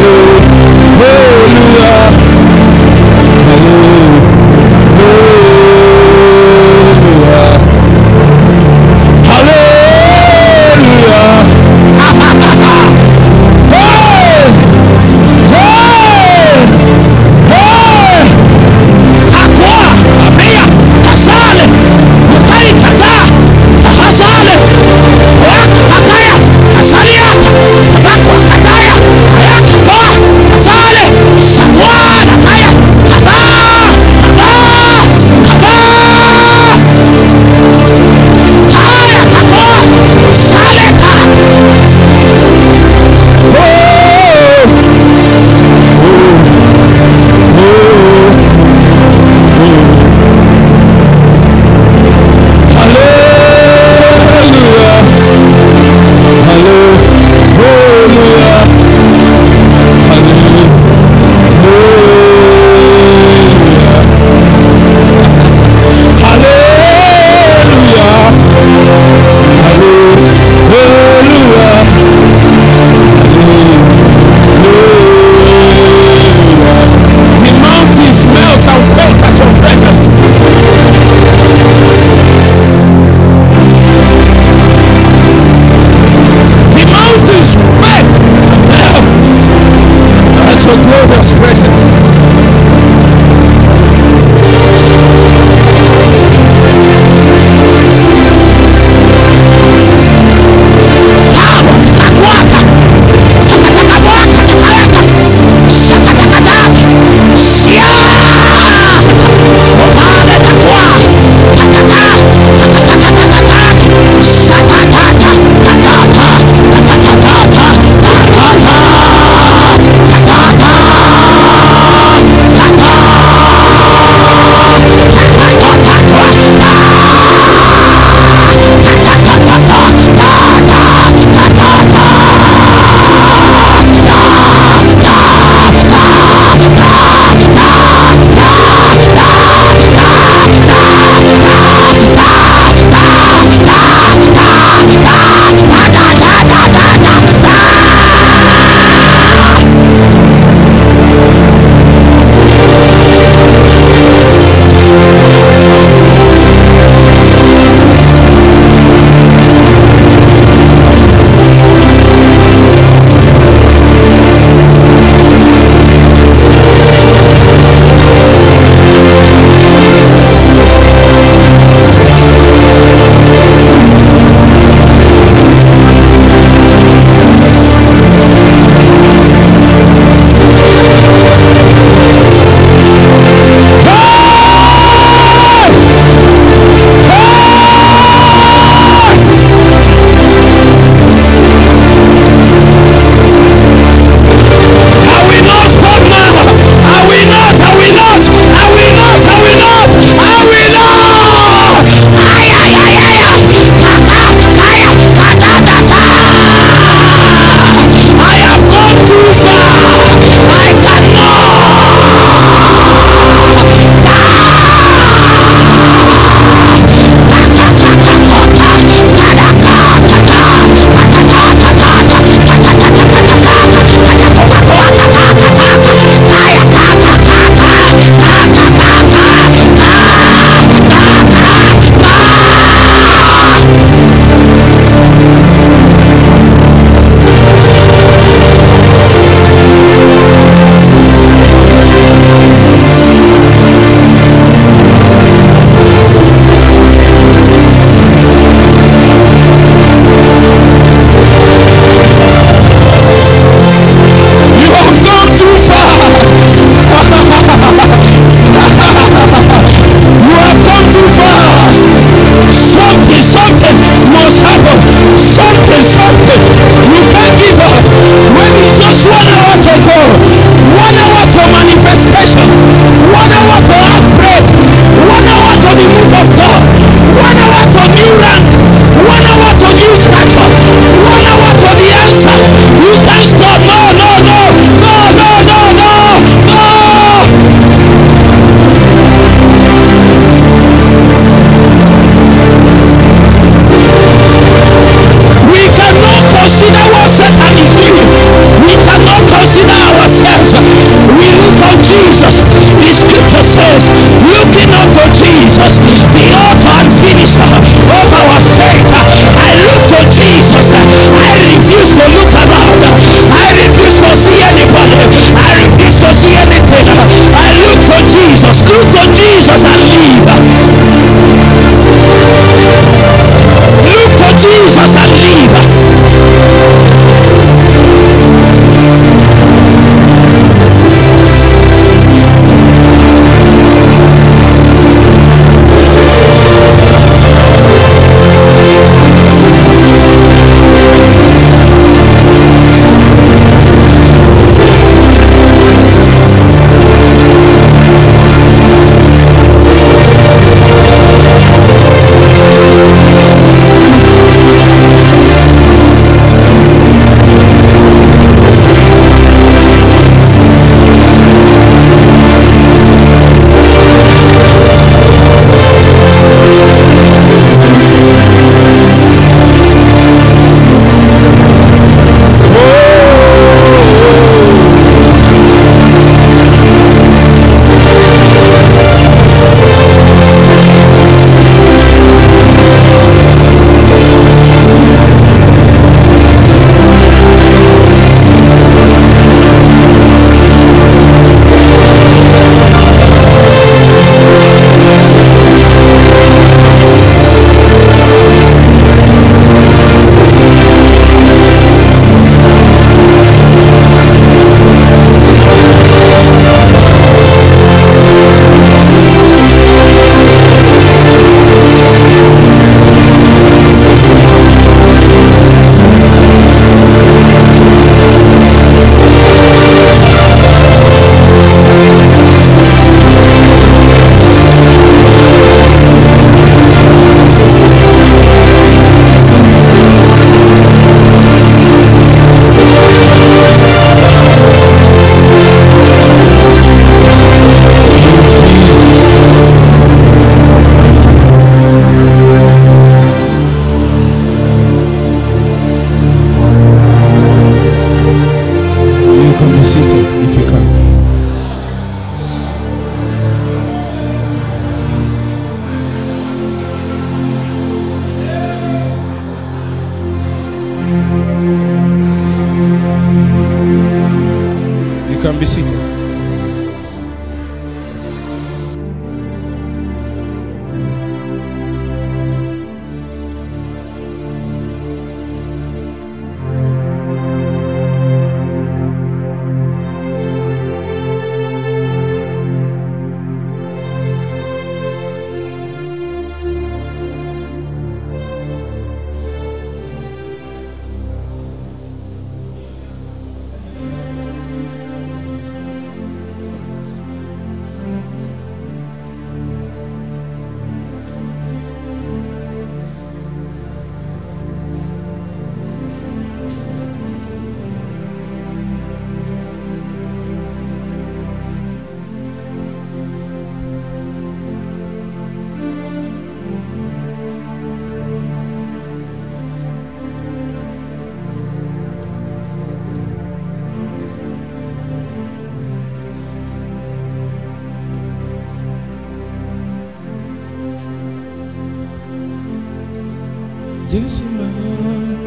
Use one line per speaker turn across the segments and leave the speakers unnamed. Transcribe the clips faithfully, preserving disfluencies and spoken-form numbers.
Hallelujah. Hallelujah. Hallelujah. Hey! Hey! Hey! Takwa, Abia, Kasale, Mutai Kata, Hasale, Wak Kataya, Kasalia, Tabakwa Kataya, Ayakatoa,
can be seated. Jesus, my Lord,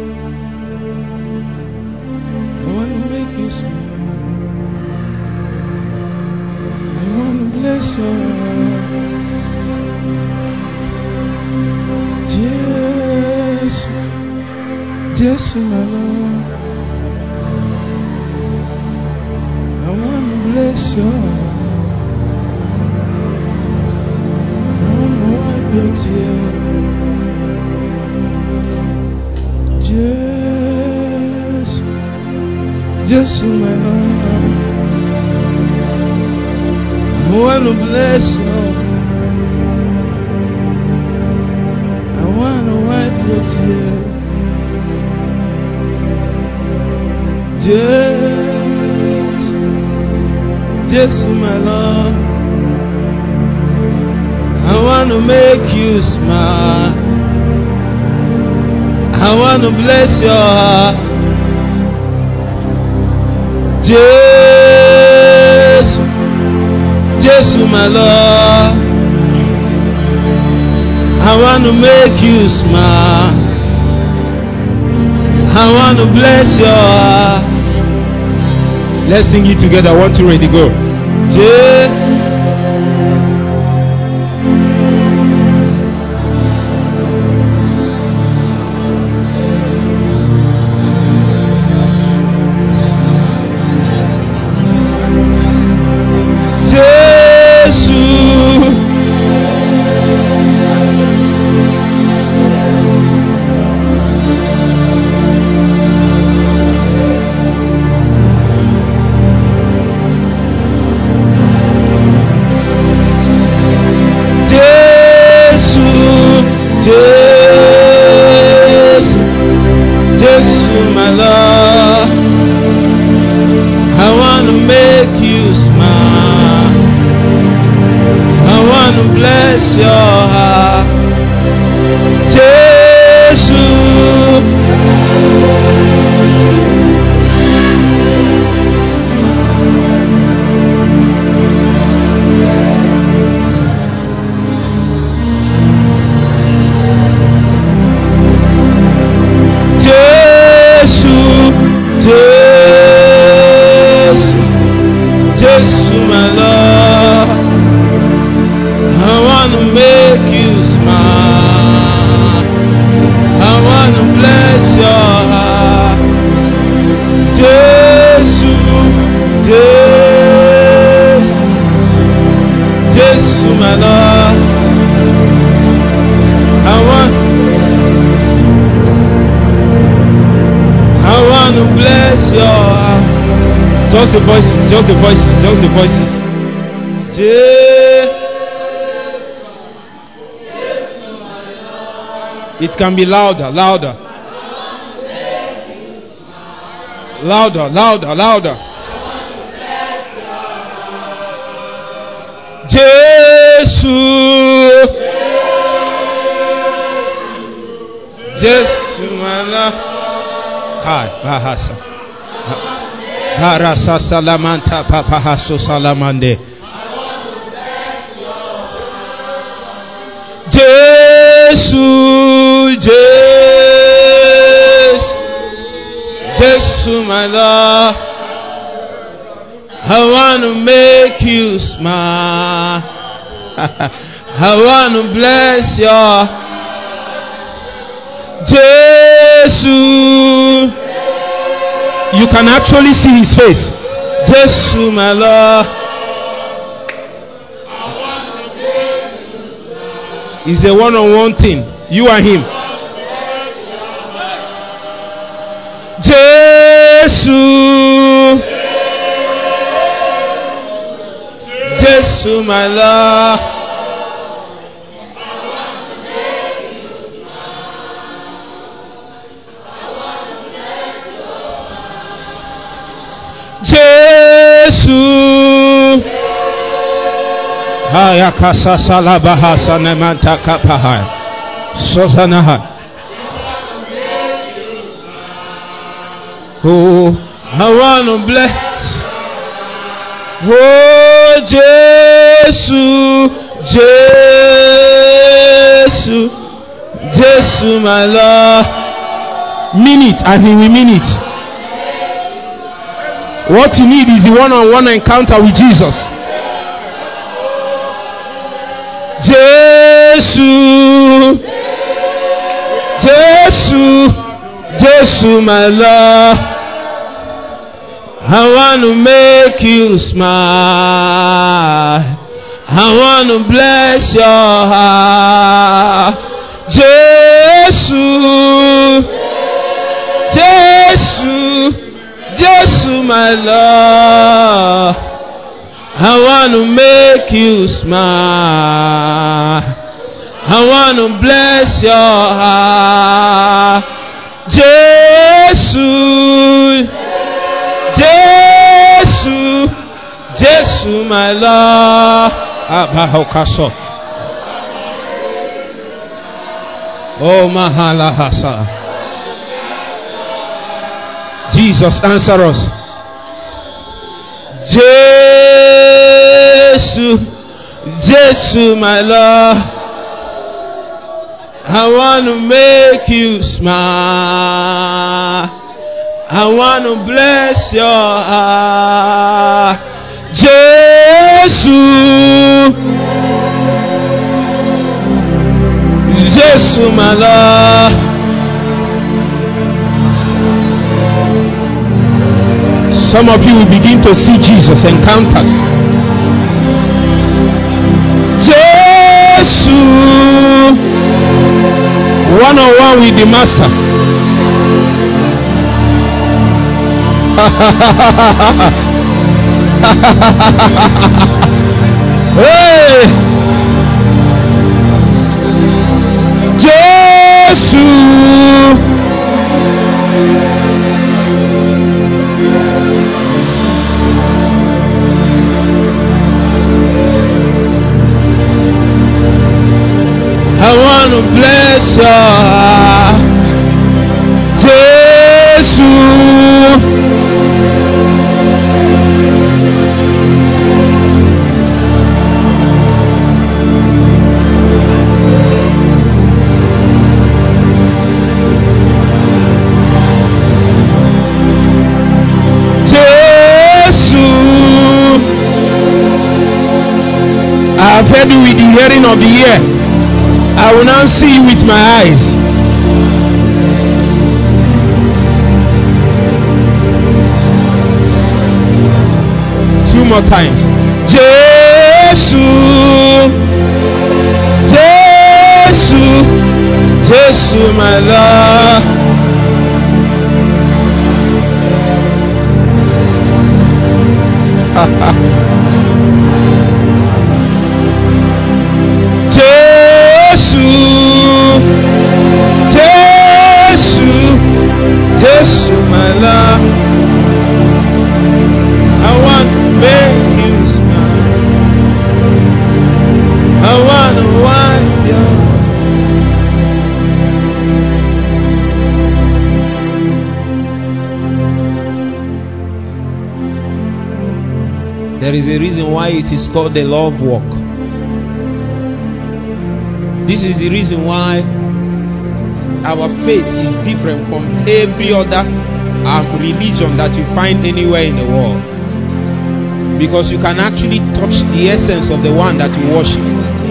I want to make you smile. I want to bless your heart. Jesus, Jesus, my Lord, I want to bless your heart. I want to wipe your tears. Yes, yes, my Lord, I want to bless you. I want to wipe your tears. Yes, yes, my Lord, I want to make you smile. I want to bless your heart. Jesus, Jesus, my Lord, I want to make you smile. I want to bless your heart. Let's sing it together. One, two, ready, go. Jesus. Just the voices, just the voices, just the voices. It can be louder, louder. Louder, louder, louder. Jesus. Jesus, my Lord. Hi, Bahasa. Harasa salamanta papahaso salamande. Jesus, Jesus, Jesus, my Lord. I I want to make you smile. I want to bless your Jesus. You can actually see his face. Jesus, my Lord. It's a one-on-one thing. You and him. Jesus. Jesus, my Lord. Jesus. Haya kasasa la bahasa nemanta kapahai. Sozanaha. Oh, I want to bless. Oh, Jesus, Jesus, Jesus, my Lord. Mean it, and he will mean it. What you need is the one-on-one encounter with Jesus. Jesus, Jesus, Jesus, my Lord. I want to make you smile. I want to bless your heart. Jesus, Jesus, Jesus, my Lord. I want to make you smile. I want to bless your heart. Jesus, Jesus, Jesus, my Lord. Oh, Mahala Hasa. Jesus, answer us. Jesus, Jesus, my Lord. I want to make you smile. I want to bless your heart. Jesus, Jesus, my Lord. Some of you will begin to see Jesus encounters. Jesus, one on one with the Master. Hey, Jesus, I want to bless your heart. Jesus, I have heard you with the hearing of the ear. I will now see you with my eyes. Two more times. Jesus, Jesus, Jesus, my Lord. Jesus, Jesus, Jesus, my Lord. I want to make you smile. I want to wipe your tears. There is a reason why it is called the love walk. This is the reason why our faith is different from every other um, religion that you find anywhere in the world. Because you can actually touch the essence of the one that you worship.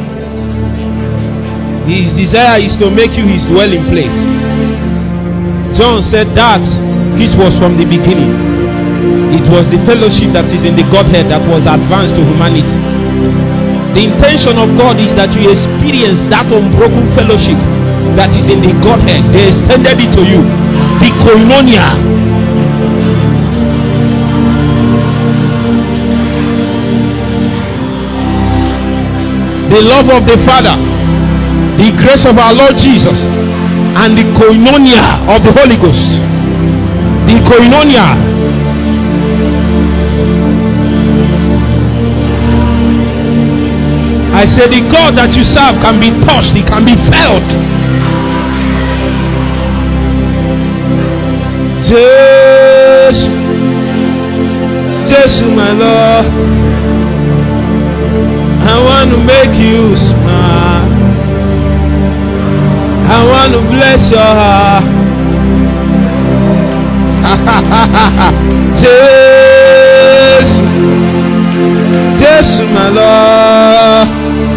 His desire is to make you his dwelling place. John said that this was from the beginning. It was the fellowship that is in the Godhead that was advanced to humanity. The intention of God is that you experience that unbroken fellowship that is in the Godhead. They extended it to you. The koinonia. The love of the Father, the grace of our Lord Jesus, and the koinonia of the Holy Ghost. The koinonia. I say the God that you serve can be touched, it can be felt. Jesus, Jesus, my Lord, I want to make you smile. I want to bless your heart. Jesus, Jesus, my Lord,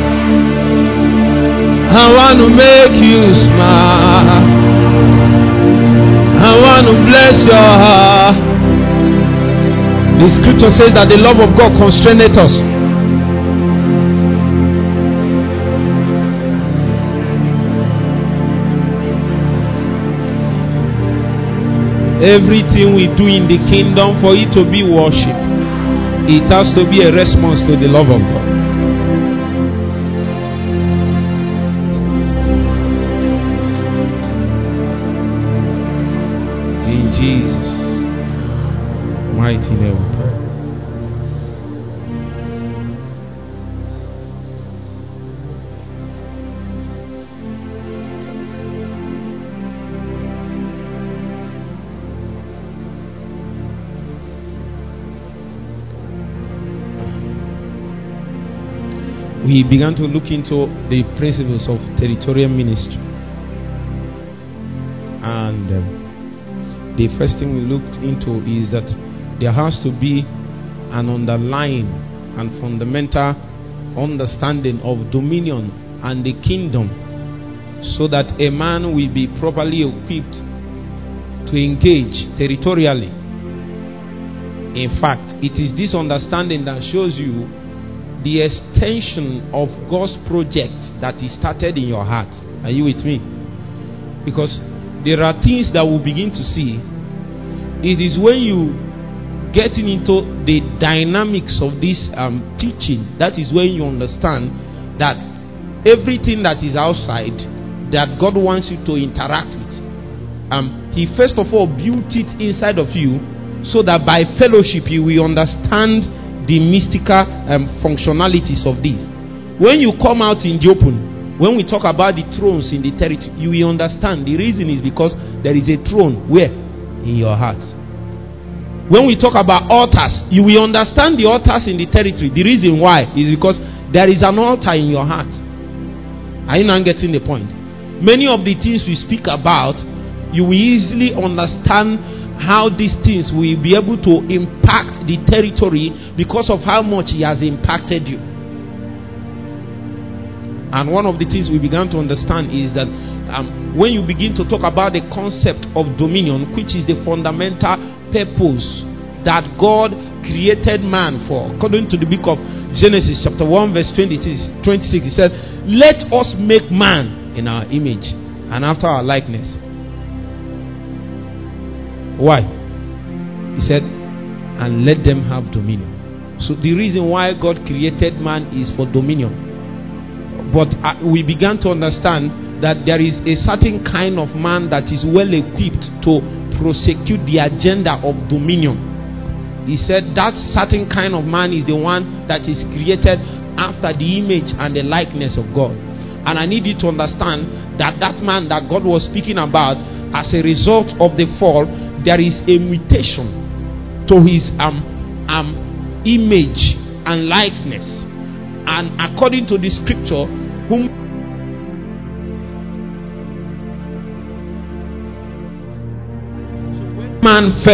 I want to make you smile. I want to bless your heart. The scripture says that the love of God constraineth us. Everything we do in the kingdom, for it to be worship, it has to be a response to the love of God. In Jesus' mighty name we pray. We began to look into the principles of territorial ministry, and um, the first thing we looked into is that there has to be an underlying and fundamental understanding of dominion and the kingdom, so that a man will be properly equipped to engage territorially. In fact, it is this understanding that shows you the extension of God's project that is started in your heart. Are you with me? Because there are things that we'll begin to see. It is when you get into the dynamics of this um, teaching, that is when you understand that everything that is outside that God wants you to interact with, um, He first of all built it inside of you, so that by fellowship you will understand the mystical um, functionalities of this. When you come out in the open, when we talk about the thrones in the territory, you will understand the reason is because there is a throne where? In your heart. When we talk about altars, you will understand the altars in the territory. The reason why is because there is an altar in your heart. Are you not getting the point? Many of the things we speak about, you will easily understand how these things will be able to impact the territory because of how much He has impacted you. And one of the things we began to understand is that um, when you begin to talk about the concept of dominion, which is the fundamental purpose that God created man for, according to the book of Genesis chapter one verse twenty-six, He said, let us make man in our image and after our likeness. Why? He said, and let them have dominion. So the reason why God created man is for dominion. But uh, we began to understand that there is a certain kind of man that is well equipped to prosecute the agenda of dominion. He said that certain kind of man is the one that is created after the image and the likeness of God. And I need you to understand that that man that God was speaking about, as a result of the fall, there is a mutation to his um, um, image and likeness. And according to the scripture, whom man fell,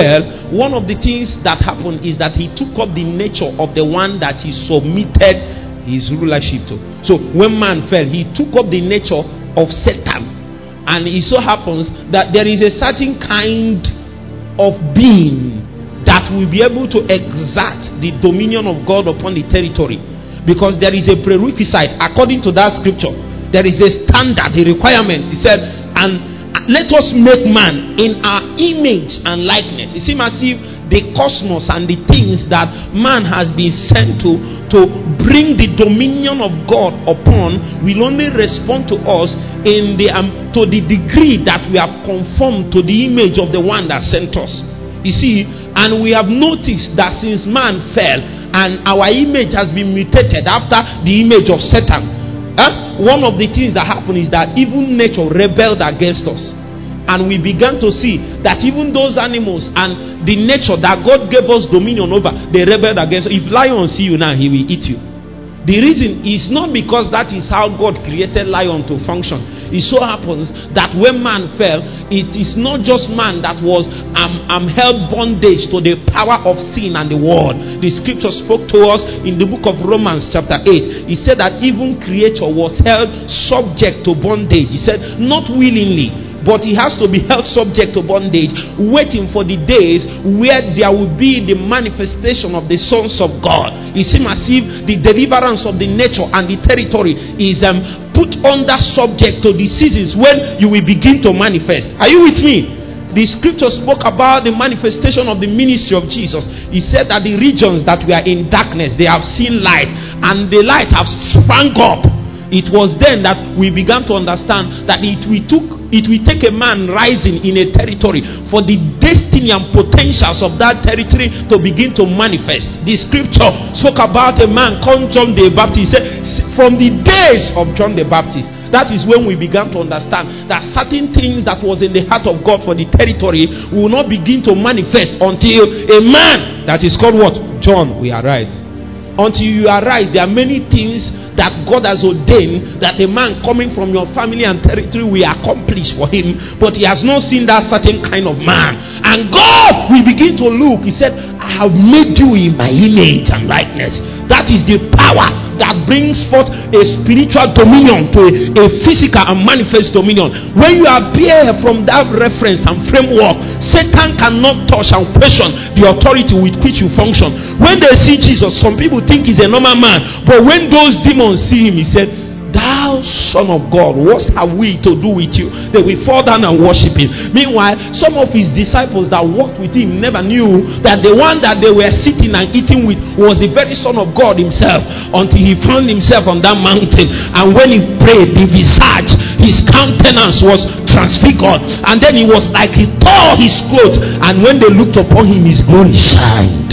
one of the things that happened is that he took up the nature of the one that he submitted his rulership to. So when man fell, he took up the nature of Satan. And it so happens that there is a certain kind of being that will be able to exert the dominion of God upon the territory, because there is a prerequisite according to that scripture. There is a standard, a requirement. He said, and let us make man in our image and likeness. It seems as if the cosmos and the things that man has been sent to to bring the dominion of God upon will only respond to us in the um, to the degree that we have conformed to the image of the one that sent us. You see, and we have noticed that since man fell and our image has been mutated after the image of Satan, huh? One of the things that happened is that even nature rebelled against us. And we began to see that even those animals and the nature that God gave us dominion over, they rebelled against us. If lion see you now, he will eat you. The reason is not because that is how God created lion to function. It so happens that when man fell, it is not just man that was um, um, held bondage to the power of sin and the world. The scripture spoke to us in the book of Romans chapter eight. He said that even creature was held subject to bondage. He said not willingly, but he has to be held subject to bondage, waiting for the days where there will be the manifestation of the sons of God. It seems as if the deliverance of the nature and the territory is um, put under subject to the seasons when you will begin to manifest. Are you with me? The scripture spoke about the manifestation of the ministry of Jesus. He said that the regions that were in darkness, they have seen light, and the light has sprung up. It was then that we began to understand that it we took it will take a man rising in a territory for the destiny and potentials of that territory to begin to manifest. The scripture spoke about a man called John the Baptist. He said, from the days of John the Baptist, that is when we began to understand that certain things that was in the heart of God for the territory will not begin to manifest until a man that is called what? John will arise. Until you arise, there are many things that God has ordained that a man coming from your family and territory will accomplish for him, but he has not seen that certain kind of man. And God will begin to look. He said, I have made you in my image and likeness. That is the power that brings forth a spiritual dominion to a, a physical and manifest dominion. When you appear from that reference and framework, Satan cannot touch and question the authority with which you function. When they see Jesus, some people think he's a normal man, but when those demons see him, he said, thou son of God, what have we to do with you? They will fall down and worship him. Meanwhile, some of his disciples that walked with him never knew that the one that they were sitting and eating with was the very Son of God himself, until he found himself on that mountain. And when he prayed, the visage, his countenance was transfigured, and then he was like he tore his clothes, and when they looked upon him, his glory shined.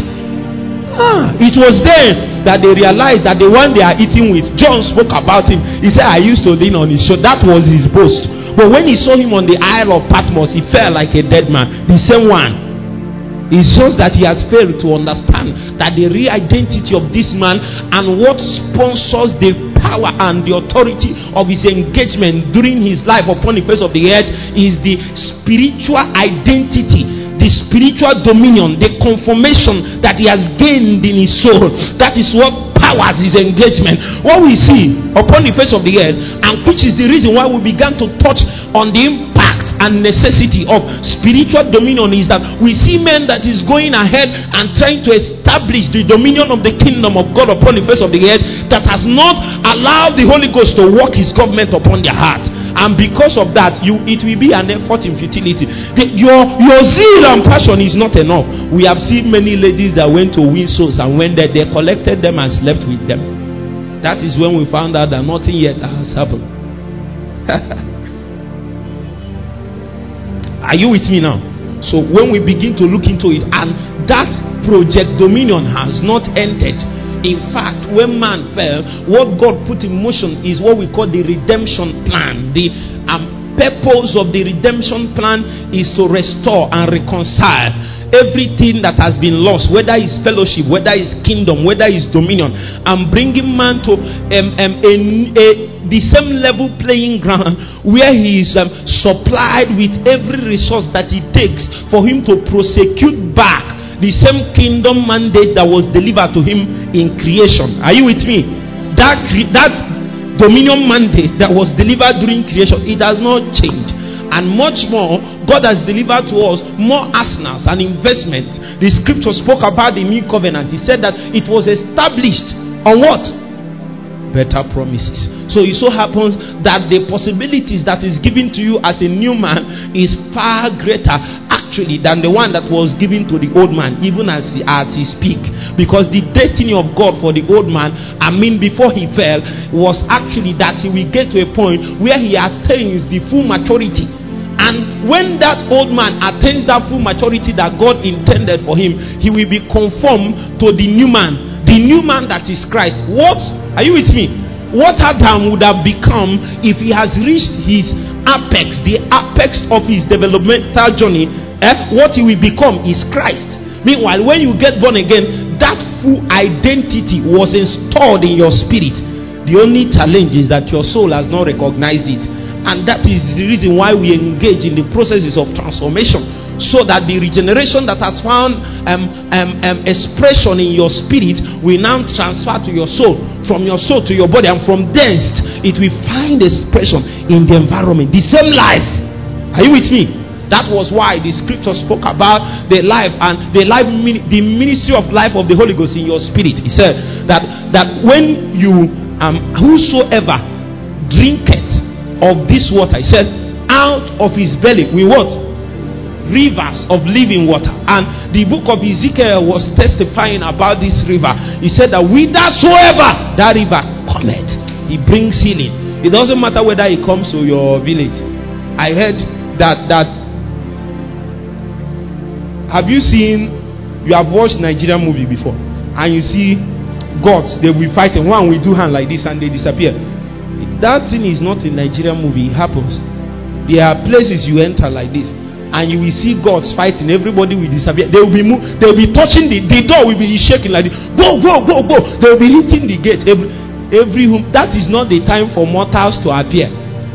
Ah, it was then that they realized that the one they are eating with, John spoke about him. He said, I used to lean on his shoulder. That was his boast. But when he saw him on the Isle of Patmos, he felt like a dead man. The same one. It's just that he has failed to understand that the real identity of this man and what sponsors the power and the authority of his engagement during his life upon the face of the earth is the spiritual identity, the spiritual dominion, the conformation that he has gained in his soul. That is what powers his engagement. What we see upon the face of the earth, and which is the reason why we began to touch on the impact and necessity of spiritual dominion, is that we see men that is going ahead and trying to establish the dominion of the kingdom of God upon the face of the earth, that has not allowed the Holy Ghost to work his government upon their hearts. And because of that, you it will be an effort in futility. The, your your zeal and passion is not enough. We have seen many ladies that went to win souls, and when they, they collected them and slept with them. That is when we found out that nothing yet has happened. Are you with me now? So when we begin to look into it, and that project dominion has not ended. In fact, when man fell, what God put in motion is what we call the redemption plan. The um, purpose of the redemption plan is to restore and reconcile everything that has been lost, whether it's fellowship, whether it's kingdom, whether it's dominion, and bringing man to um, um, a, a, the same level playing ground where he is um, supplied with every resource that he takes for him to prosecute back the same kingdom mandate that was delivered to him in creation. Are you with me? That that dominion mandate that was delivered during creation, it has not changed. And much more, God has delivered to us more arsenals and investments. The scripture spoke about the new covenant. He said that it was established on what? Better promises. So it so happens that the possibilities that is given to you as a new man is far greater actually than the one that was given to the old man, even as he, as he speak. Because the destiny of God for the old man, I mean before he fell, was actually that he will get to a point where he attains the full maturity. And when that old man attains that full maturity that God intended for him, he will be conformed to the new man. The new man that is Christ. What? Are you with me? What Adam would have become if he has reached his apex, the apex of his developmental journey, eh? What he will become is Christ. Meanwhile, when you get born again, that full identity was installed in your spirit. The only challenge is that your soul has not recognized it. And that is the reason why we engage in the processes of transformation, so that the regeneration that has found um, um, um, expression in your spirit will now transfer to your soul, from your soul to your body, and from thence it will find expression in the environment. The same life. Are you with me? That was why the scripture spoke about the life and the life, the ministry of life of the Holy Ghost in your spirit. He said that that when you um, whosoever drinketh of this water, he said, out of his belly we what? Rivers of living water. And the book of Ezekiel was testifying about this river. He said that whithersoever that river cometh, he brings healing. It doesn't matter whether it comes to your village. I heard that that have you seen, you have watched Nigerian movie before, and you see gods, they will be fighting, one will do hand like this and they disappear. That thing is not a Nigerian movie. It happens. There are places you enter like this, and you will see gods fighting. Everybody will disappear. They will be move, they will be touching the, the door will be shaking like this. Go, go, go, go. They will be hitting the gate. Every, every home. That is not the time for mortals to appear.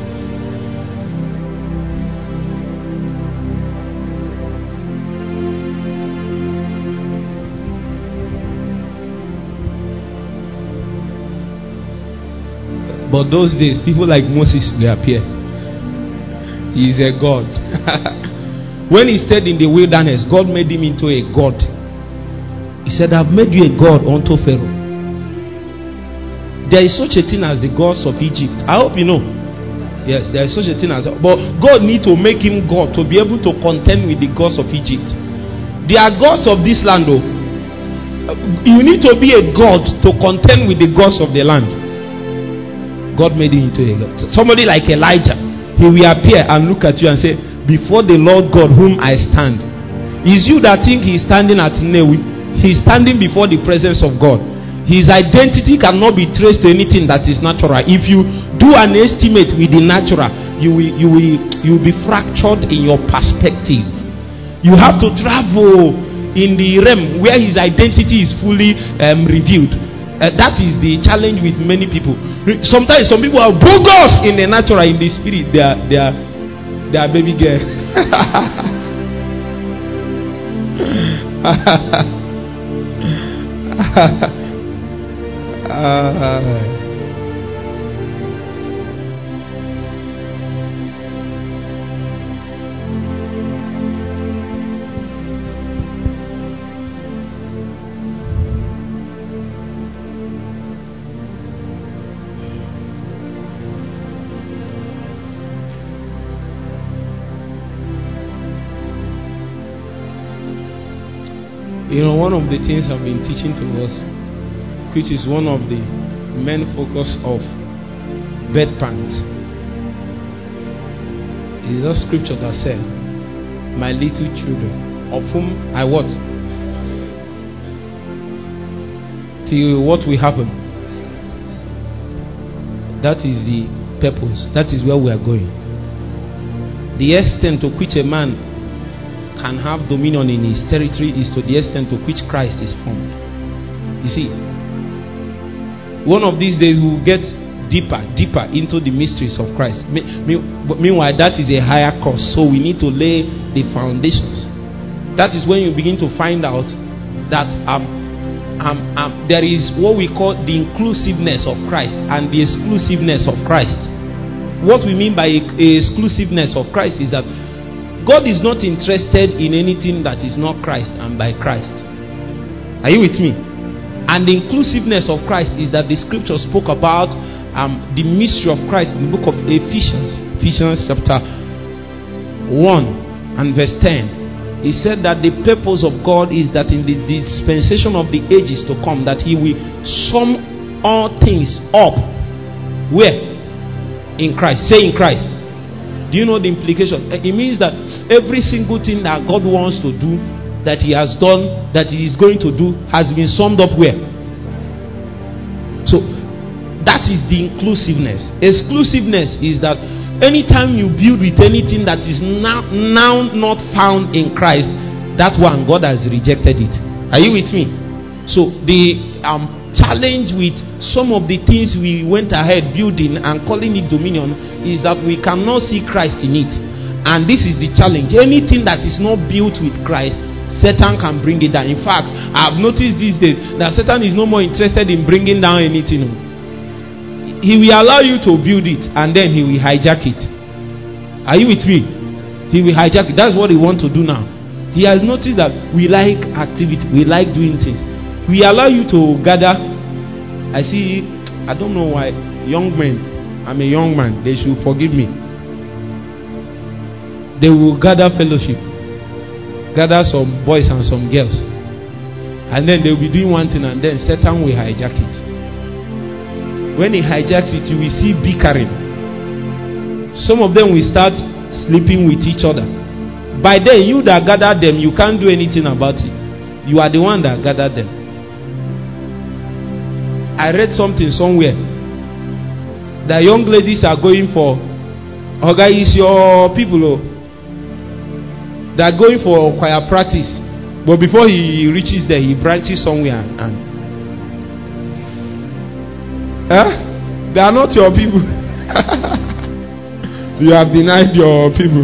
But those days, people like Moses will appear. He is a god. When he stayed in the wilderness, God made him into a god. He said, I've made you a god unto Pharaoh. There is such a thing as the gods of Egypt. I hope you know. Yes, there is such a thing as. But God need to make him God to be able to contend with the gods of Egypt. They are gods of this land, though. You need to be a god to contend with the gods of the land. God made him into a god. Somebody like Elijah, he will appear and look at you and say, before the Lord God whom I stand. Is you that think he is standing at Newi? He is standing before the presence of God. His identity cannot be traced to anything that is natural. If you do an estimate with the natural, you will you will you will be fractured in your perspective. You have to travel in the realm where his identity is fully um, revealed. Uh, that is the challenge with many people. Sometimes some people are bogus in the natural, in the spirit they are they are they are baby girl. uh, You know, one of the things I've been teaching to us, which is one of the main focus of bed pants, is a scripture that said, my little children, of whom I what? Till what will happen? That is the purpose. That is where we are going. The extent to which a man can have dominion in his territory is to the extent to which Christ is formed. You see, one of these days we will get deeper, deeper into the mysteries of Christ. Meanwhile, that is a higher course, so we need to lay the foundations. That is when you begin to find out that um, um, um, there is what we call the inclusiveness of Christ and the exclusiveness of Christ. What we mean by exclusiveness of Christ is that God is not interested in anything that is not Christ and by Christ. Are you with me? And the inclusiveness of Christ is that the scripture spoke about um, the mystery of Christ in the book of Ephesians. Ephesians chapter one and verse ten. He said that the purpose of God is that in the dispensation of the ages to come, that he will sum all things up. Where? In Christ. Say in Christ. Do you know the implication? It means that every single thing that God wants to do, that he has done, that he is going to do, has been summed up where? So that is the inclusiveness. Exclusiveness is that anytime you build with anything that is now, now not found in Christ, that one, God has rejected it. Are you with me? So the um, challenge with some of the things we went ahead building and calling it dominion is that we cannot see Christ in it. And this is the challenge. Anything that is not built with Christ, Satan can bring it down. In fact, I have noticed these days that Satan is no more interested in bringing down anything. He will allow you to build it and then he will hijack it. Are you with me? He will hijack it. That's what he wants to do now. He has noticed that we like activity, we like doing things. We allow you to gather. I see, I don't know why, young men, I'm a young man, they should forgive me. They will gather fellowship, gather some boys and some girls, and then they will be doing one thing and then Satan will hijack it. When he hijacks it, you will see bickering. Some of them will start sleeping with each other. By then, you that gathered them, you can't do anything about it. You are the one that gathered them. I read something somewhere. The young ladies are going for, Oga, is your people, oh. They are going for choir practice. But before he reaches there, he branches somewhere and, and Huh? They are not your people. You have denied your people.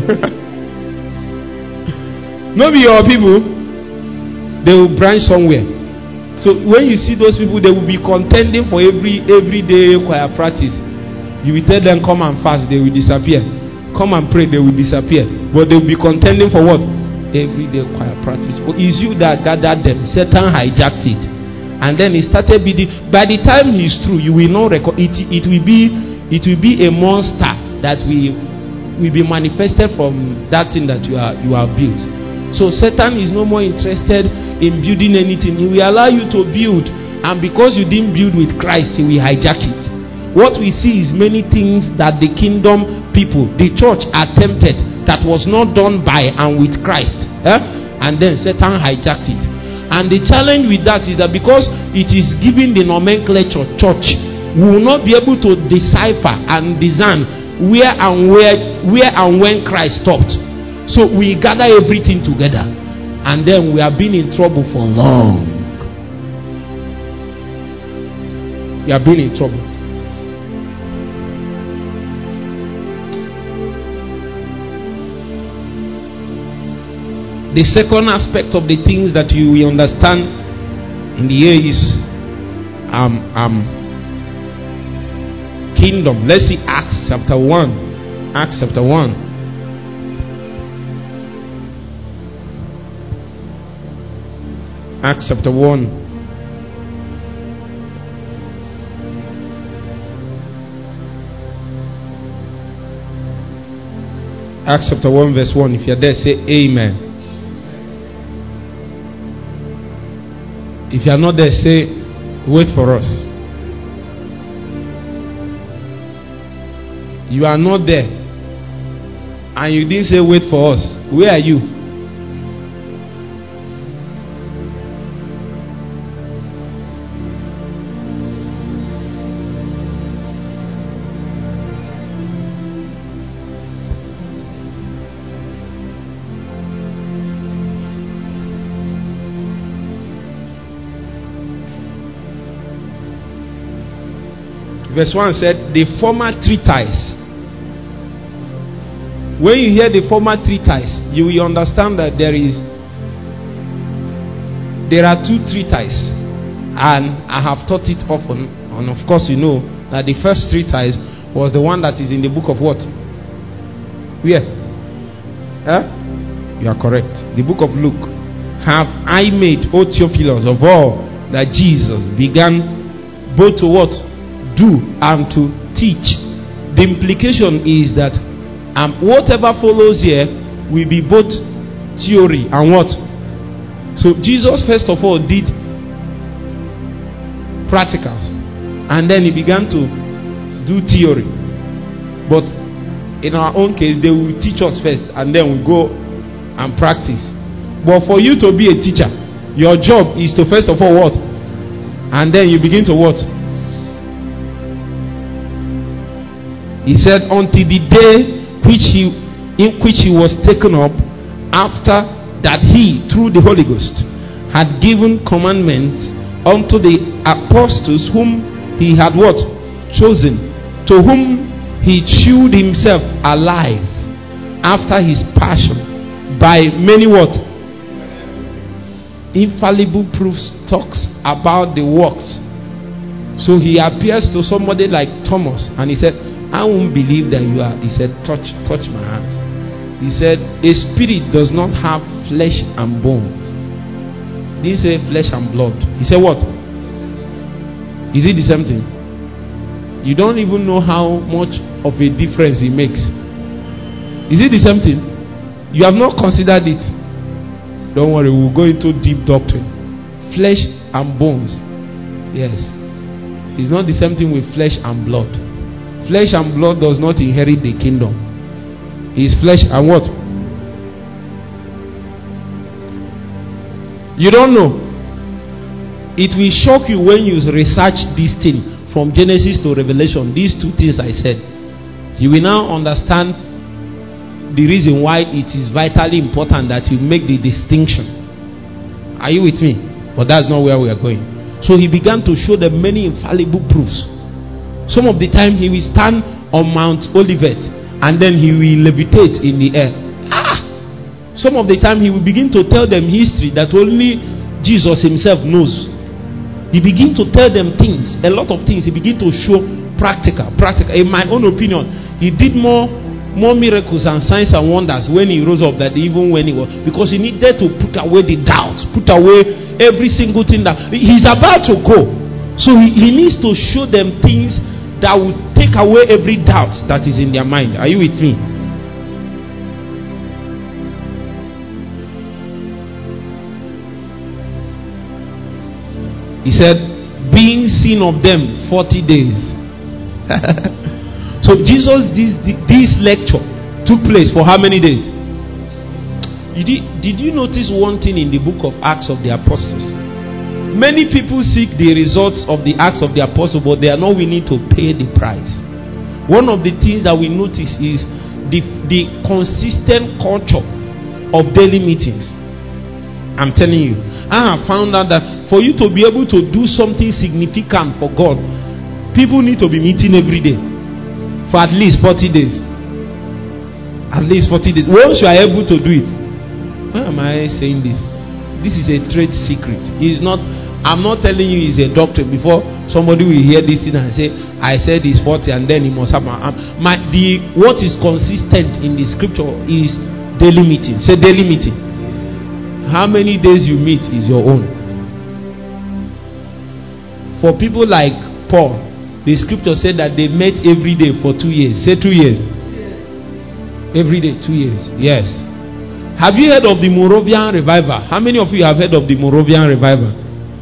Not be your people. They will branch somewhere. So when you see those people, they will be contending for every everyday choir practice. You will tell them come and fast, they will disappear. Come and pray, they will disappear. But they will be contending for what? Everyday choir practice. But it's you that gathered them. Satan hijacked it. And then he started building. By the time he's through, you will not record it. It will be, it will be a monster that will will be manifested from that thing that you are you are built. So Satan is no more interested in building anything. He will allow you to build, and because you didn't build with Christ, he will hijack it. What we see is many things that the kingdom people, the church, attempted that was not done by and with Christ, eh? And then Satan hijacked it. And the challenge with that is that because it is given the nomenclature church, we will not be able to decipher and discern where and where where and when Christ stopped. So we gather everything together, and then we have been in trouble for long. We have been in trouble. The second aspect of the things that you will understand in the year is um, um, kingdom. Let's see Acts chapter one. Acts chapter one. Acts chapter one. Acts chapter one verse one. If you're there, say amen. If you are not there, say, wait for us. You are not there, and you didn't say, wait for us. Where are you? Verse one said, the former treatise. When you hear the former treatise, you will understand that there is there are two treatises, and I have taught it often. And of course, you know that the first treatise was the one that is in the book of what? Where? Huh? You are correct. The book of Luke. Have I made, O Theophilus, of all that Jesus began both to what? Do and to teach. The implication is that um, whatever follows here will be both theory and what? So Jesus first of all did practicals, and then he began to do theory. But in our own case, they will teach us first, and then we go and practice. But for you to be a teacher, your job is to first of all what? And then you begin to what? He said, until the day which he in which he was taken up, after that he through the Holy Ghost had given commandments unto the apostles whom he had what? Chosen, to whom he shewed himself alive after his passion by many what? Infallible proofs, talks about the works. So he appears to somebody like Thomas, and he said, I won't believe that you are. He said, touch, touch my heart. He said, a spirit does not have flesh and bone. He didn't say flesh and blood. He said what? Is it the same thing? You don't even know how much of a difference it makes. Is it the same thing? You have not considered it. Don't worry, we'll go into deep doctrine. Flesh and bones. Yes. It's not the same thing with flesh and blood. Flesh and blood does not inherit the kingdom. It's flesh and what? You don't know. It will shock you when you research this thing from Genesis to Revelation. These two things I said. You will now understand the reason why it is vitally important that you make the distinction. Are you with me? But that's not where we are going. So he began to show them many infallible proofs. Some of the time he will stand on Mount Olivet and then he will levitate in the air. Ah! Some of the time he will begin to tell them history that only Jesus himself knows. He begin to tell them things, a lot of things. He begin to show practical, practical. In my own opinion, he did more more miracles and signs and wonders when he rose up than even when he was, because he needed to put away the doubts, put away every single thing that he's about to go. So he, he needs to show them things that will take away every doubt that is in their mind. Are you with me? He said, being seen of them forty days. So Jesus, this, this lecture took place for how many days? Did you, did you notice one thing in the book of Acts of the Apostles? Many people seek the results of the Acts of the Apostles, but they are not willing to pay the price. One of the things that we notice is the, the consistent culture of daily meetings. I'm telling you, I have found out that for you to be able to do something significant for God, people need to be meeting every day for at least forty days. At least forty days. Once you are able to do it, why am I saying this? This is a trade secret. It's not. I'm not telling you it's a doctrine. Before somebody will hear this thing and say, I said it's forty and then it must happen. Um, my, the, what is consistent in the scripture is daily meeting. Say daily meeting. How many days you meet is your own. For people like Paul, the scripture said that they met every day for two years. Say two years. Every day, two years. Yes. Have you heard of the Moravian revival? How many of you have heard of the Moravian revival?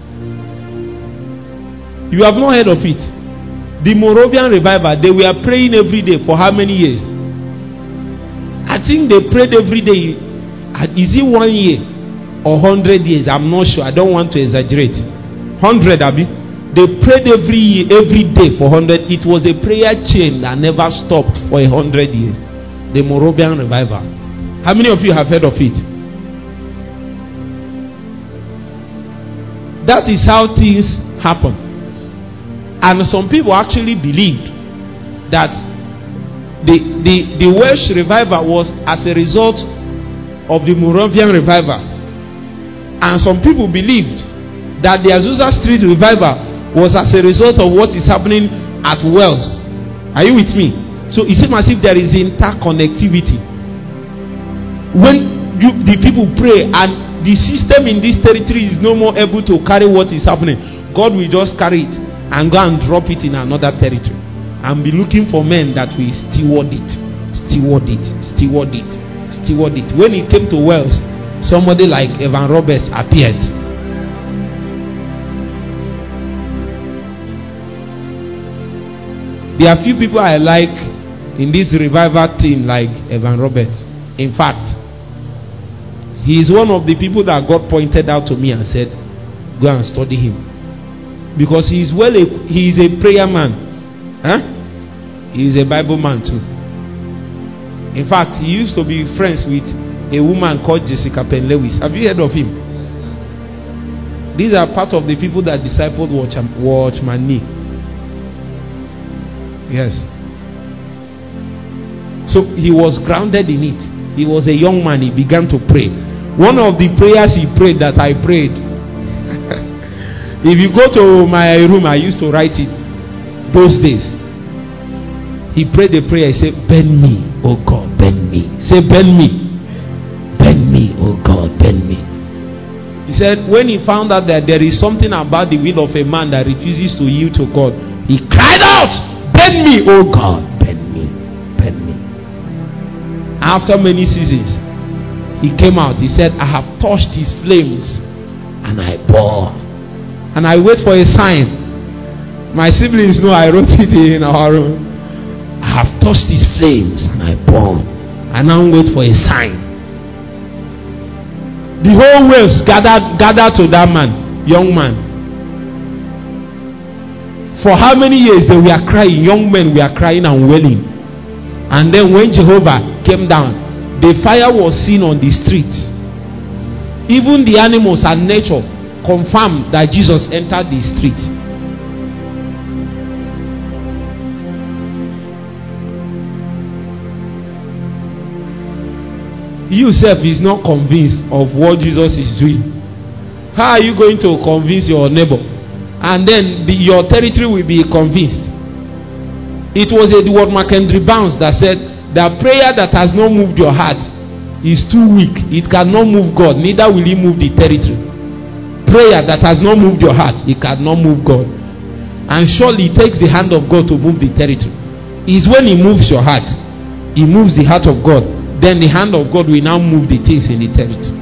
You have not heard of it. The Moravian revival, they were praying every day for how many years? I think they prayed every day. Is it one year or hundred years? I'm not sure. I don't want to exaggerate. Hundred, Abi. They prayed every year, every day for hundred. It was a prayer chain that never stopped for a hundred years. The Moravian revival. How many of you have heard of it? That is how things happen. And some people actually believed that the, the, the Welsh revival was as a result of the Moravian revival. And some people believed that the Azusa Street revival was as a result of what is happening at Wales. Are you with me? So it seems as if there is interconnectivity. When you, the people pray and the system in this territory is no more able to carry what is happening, God will just carry it and go and drop it in another territory and be looking for men that will steward it, steward it, steward it, steward it. When it came to Wales, somebody like Evan Roberts appeared. There are few people I like in this revival team like Evan Roberts. In fact, he is one of the people that God pointed out to me and said, go and study him. Because he is well a, he is a prayer man. Huh? He is a Bible man too. In fact, he used to be friends with a woman called Jessica Penn Lewis. Have you heard of him? These are part of the people that discipled Watchman, Watchman Nee. Yes. So he was grounded in it. He was a young man. He began to pray. One of the prayers he prayed that I prayed. If you go to my room, I used to write it those days. He prayed the prayer. He said, bend me, oh God, bend me. Say, bend me. Bend me, oh God, bend me. He said, when he found out that there is something about the will of a man that refuses to yield to God, he cried out, bend me, oh God, bend me, bend me. After many seasons, he came out. He said, I have touched his flames and I bore. And I wait for a sign. My siblings know I wrote it in our room. I have touched his flames and I burn. I now wait for a sign. The whole Wales gathered, gathered to that man, young man. For how many years they were crying, young men were crying and wailing. And then when Jehovah came down, the fire was seen on the streets. Even the animals and nature confirmed that Jesus entered the street. You yourself is not convinced of what Jesus is doing. How are you going to convince your neighbor? And then the, your territory will be convinced. It was Edward McHenry Bounds that said, the prayer that has not moved your heart is too weak. It cannot move God, neither will it move the territory. Prayer that has not moved your heart, it cannot move God. And surely it takes the hand of God to move the territory. It's when he moves your heart, he moves the heart of God, then the hand of God will now move the things in the territory.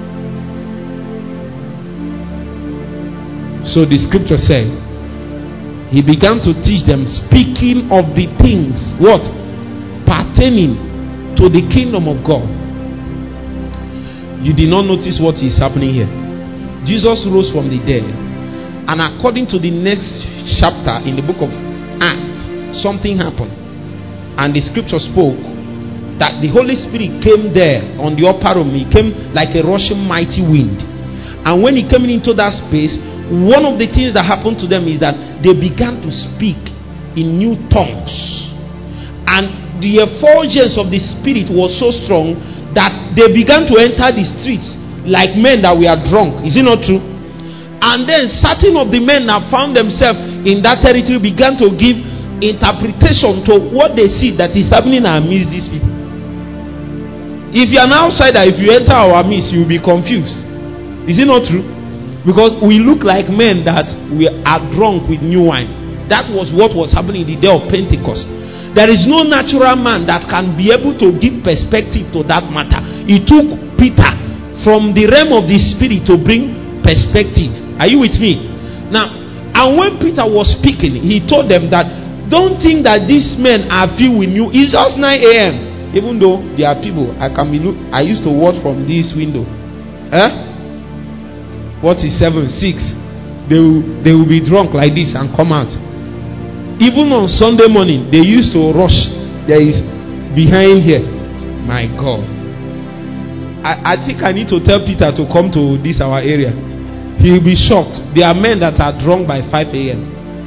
So the scripture said, he began to teach them, speaking of the things, what? Pertaining to the kingdom of God. You did not notice what is happening here. Jesus rose from the dead, and according to the next chapter in the book of Acts, something happened. And the scripture spoke that the Holy Spirit came there on the upper room. He came like a rushing mighty wind. And when he came into that space, one of the things that happened to them is that they began to speak in new tongues. And the effulgence of the Spirit was so strong that they began to enter the streets like men that were drunk. Is it not true? And then certain of the men that found themselves in that territory began to give interpretation to what they see that is happening amidst these people. If you are an outsider, if you enter our midst, you will be confused. Is it not true? Because we look like men that we are drunk with new wine. That was what was happening in the day of Pentecost. There is no natural man that can be able to give perspective to that matter. It took Peter from the realm of the Spirit to bring perspective. Are you with me? Now, and when Peter was speaking, he told them that don't think that these men are filled with new. It's just nine a.m. Even though there are people, I can be look, I used to watch from this window. Eh? What is seven, six? They will, they will be drunk like this and come out. Even on Sunday morning, they used to rush. There is behind here. My God. I, I think I need to tell Peter to come to this our area. He will be shocked. There are men that are drunk by five a.m.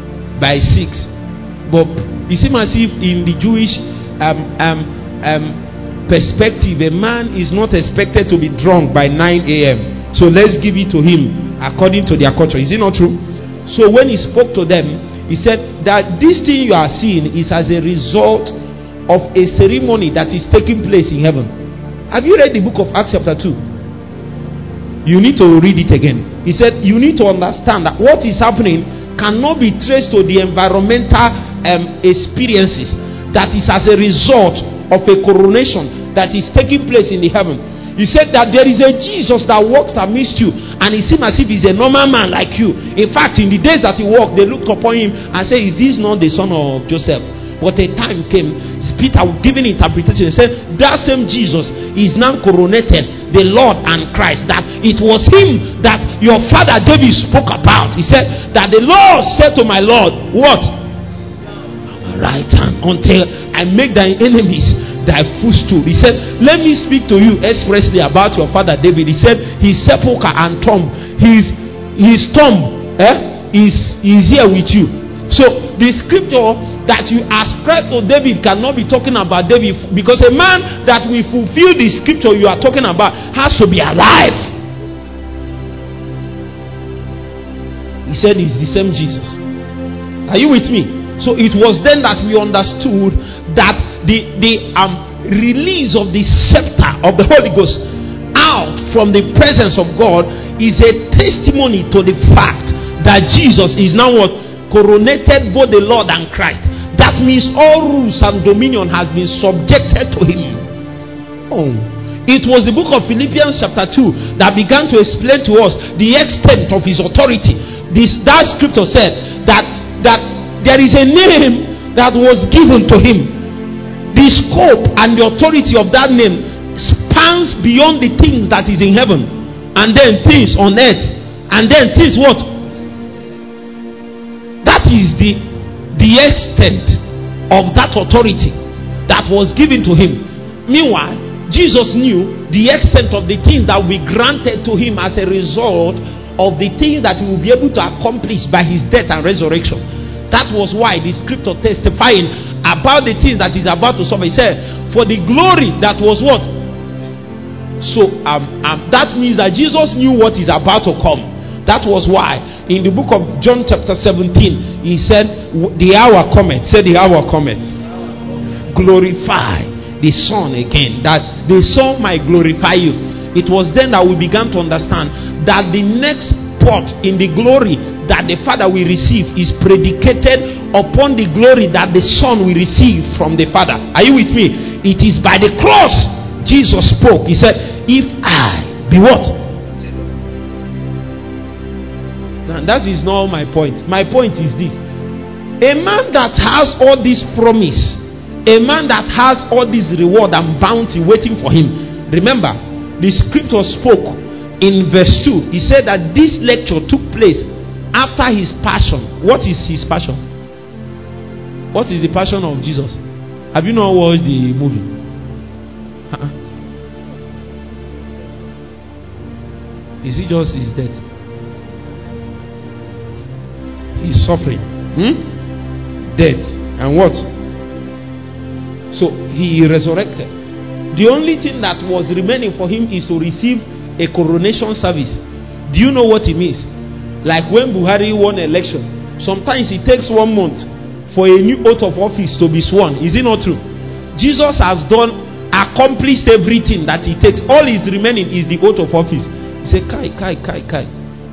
by six. But it seems as if in the Jewish um, um, um, perspective, a man is not expected to be drunk by nine a.m. So let's give it to him according to their culture. Is it not true? So when he spoke to them, he said that this thing you are seeing is as a result of a ceremony that is taking place in heaven. Have you read the book of Acts chapter two? You need to read it again. He said you need to understand that what is happening cannot be traced to the environmental um, experiences that is as a result of a coronation that is taking place in the heaven. He said that there is a Jesus that walks amidst you, and it seems as if he's a normal man like you. In fact, in the days that he walked, they looked upon him and said, is this not the son of Joseph? But a time came, Peter giving interpretation, he said, that same Jesus is now coronated, the Lord and Christ. That it was him that your father David spoke about. He said that the Lord said to my Lord, what? Right hand, until I make thy enemies thy footstool. He said, let me speak to you expressly about your father David. He said his sepulchre and tomb, his his tomb eh, is, is here with you. So the scripture that you ascribe to David cannot be talking about David, because a man that will fulfill the scripture you are talking about has to be alive. He said it's the same Jesus. Are you with me? So it was then that we understood that the the um, release of the scepter of the Holy Ghost out from the presence of God is a testimony to the fact that Jesus is now what? Coronated both the Lord and Christ. That means all rules and dominion has been subjected to him. Oh. It was the book of Philippians chapter two that began to explain to us the extent of his authority. This that scripture said that that there is a name that was given to him. The scope and the authority of that name spans beyond the things that is in heaven, and then things on earth, and then things what? That is the the extent of that authority that was given to him. Meanwhile, Jesus knew the extent of the things that will be granted to him as a result of the things that he will be able to accomplish by his death and resurrection. That was why the scripture testifying about the things that is about to suffer. He said, for the glory that was what? So um, um, that means that Jesus knew what is about to come. That was why in the book of John chapter seventeen, he said, the hour cometh. Say the hour cometh. Glorify the Son again, that the Son might glorify you. It was then that we began to understand that the next part in the glory that the Father will receive is predicated upon the glory that the Son will receive from the Father. Are you with me? It is by the cross Jesus spoke. He said, if I be what? Now that is not my point. My point is this: a man that has all this promise, a man that has all this reward and bounty waiting for him. Remember, the scripture spoke in verse two. He said that this lecture took place after his passion. What is his passion? What is the passion of Jesus? Have you not watched the movie? Uh-uh. Is it just his death? He's suffering. Hmm? Death. And what? So he resurrected. The only thing that was remaining for him is to receive a coronation service. Do you know what it means? Like when Buhari won election, sometimes it takes one month for a new oath of office to be sworn. Is it not true? Jesus has done, accomplished everything that he takes. All is remaining is the oath of office. He said, Kai, Kai, Kai, Kai.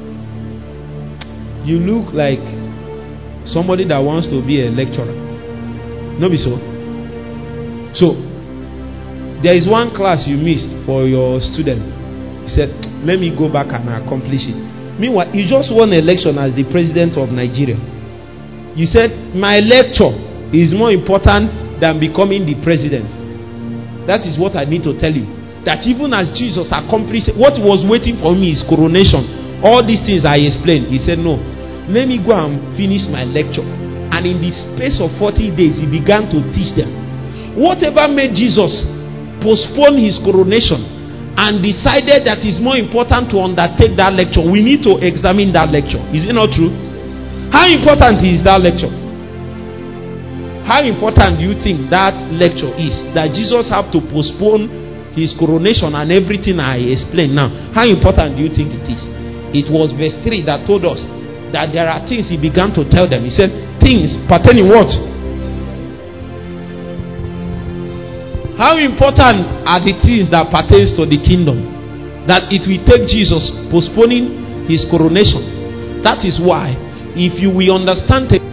You look like somebody that wants to be a lecturer. No be so? So, there is one class you missed for your student. He said, let me go back and accomplish it. Meanwhile, you just won an election as the president of Nigeria. You said, my lecture is more important than becoming the president. That is what I need to tell you. That even as Jesus accomplished, what was waiting for me is coronation. All these things I explained. He said, no, let me go and finish my lecture. And in the space of forty days, he began to teach them. Whatever made Jesus postpone his coronation and decided that it's more important to undertake that lecture, we need to examine that lecture. Is it not true? How important is that lecture? How important do you think that lecture is? That Jesus have to postpone his coronation and everything I explained now. How important do you think it is? It was verse three that told us that there are things he began to tell them. He said, things pertaining what? How important are the things that pertains to the kingdom? That it will take Jesus postponing his coronation. That is why, if you will understand it,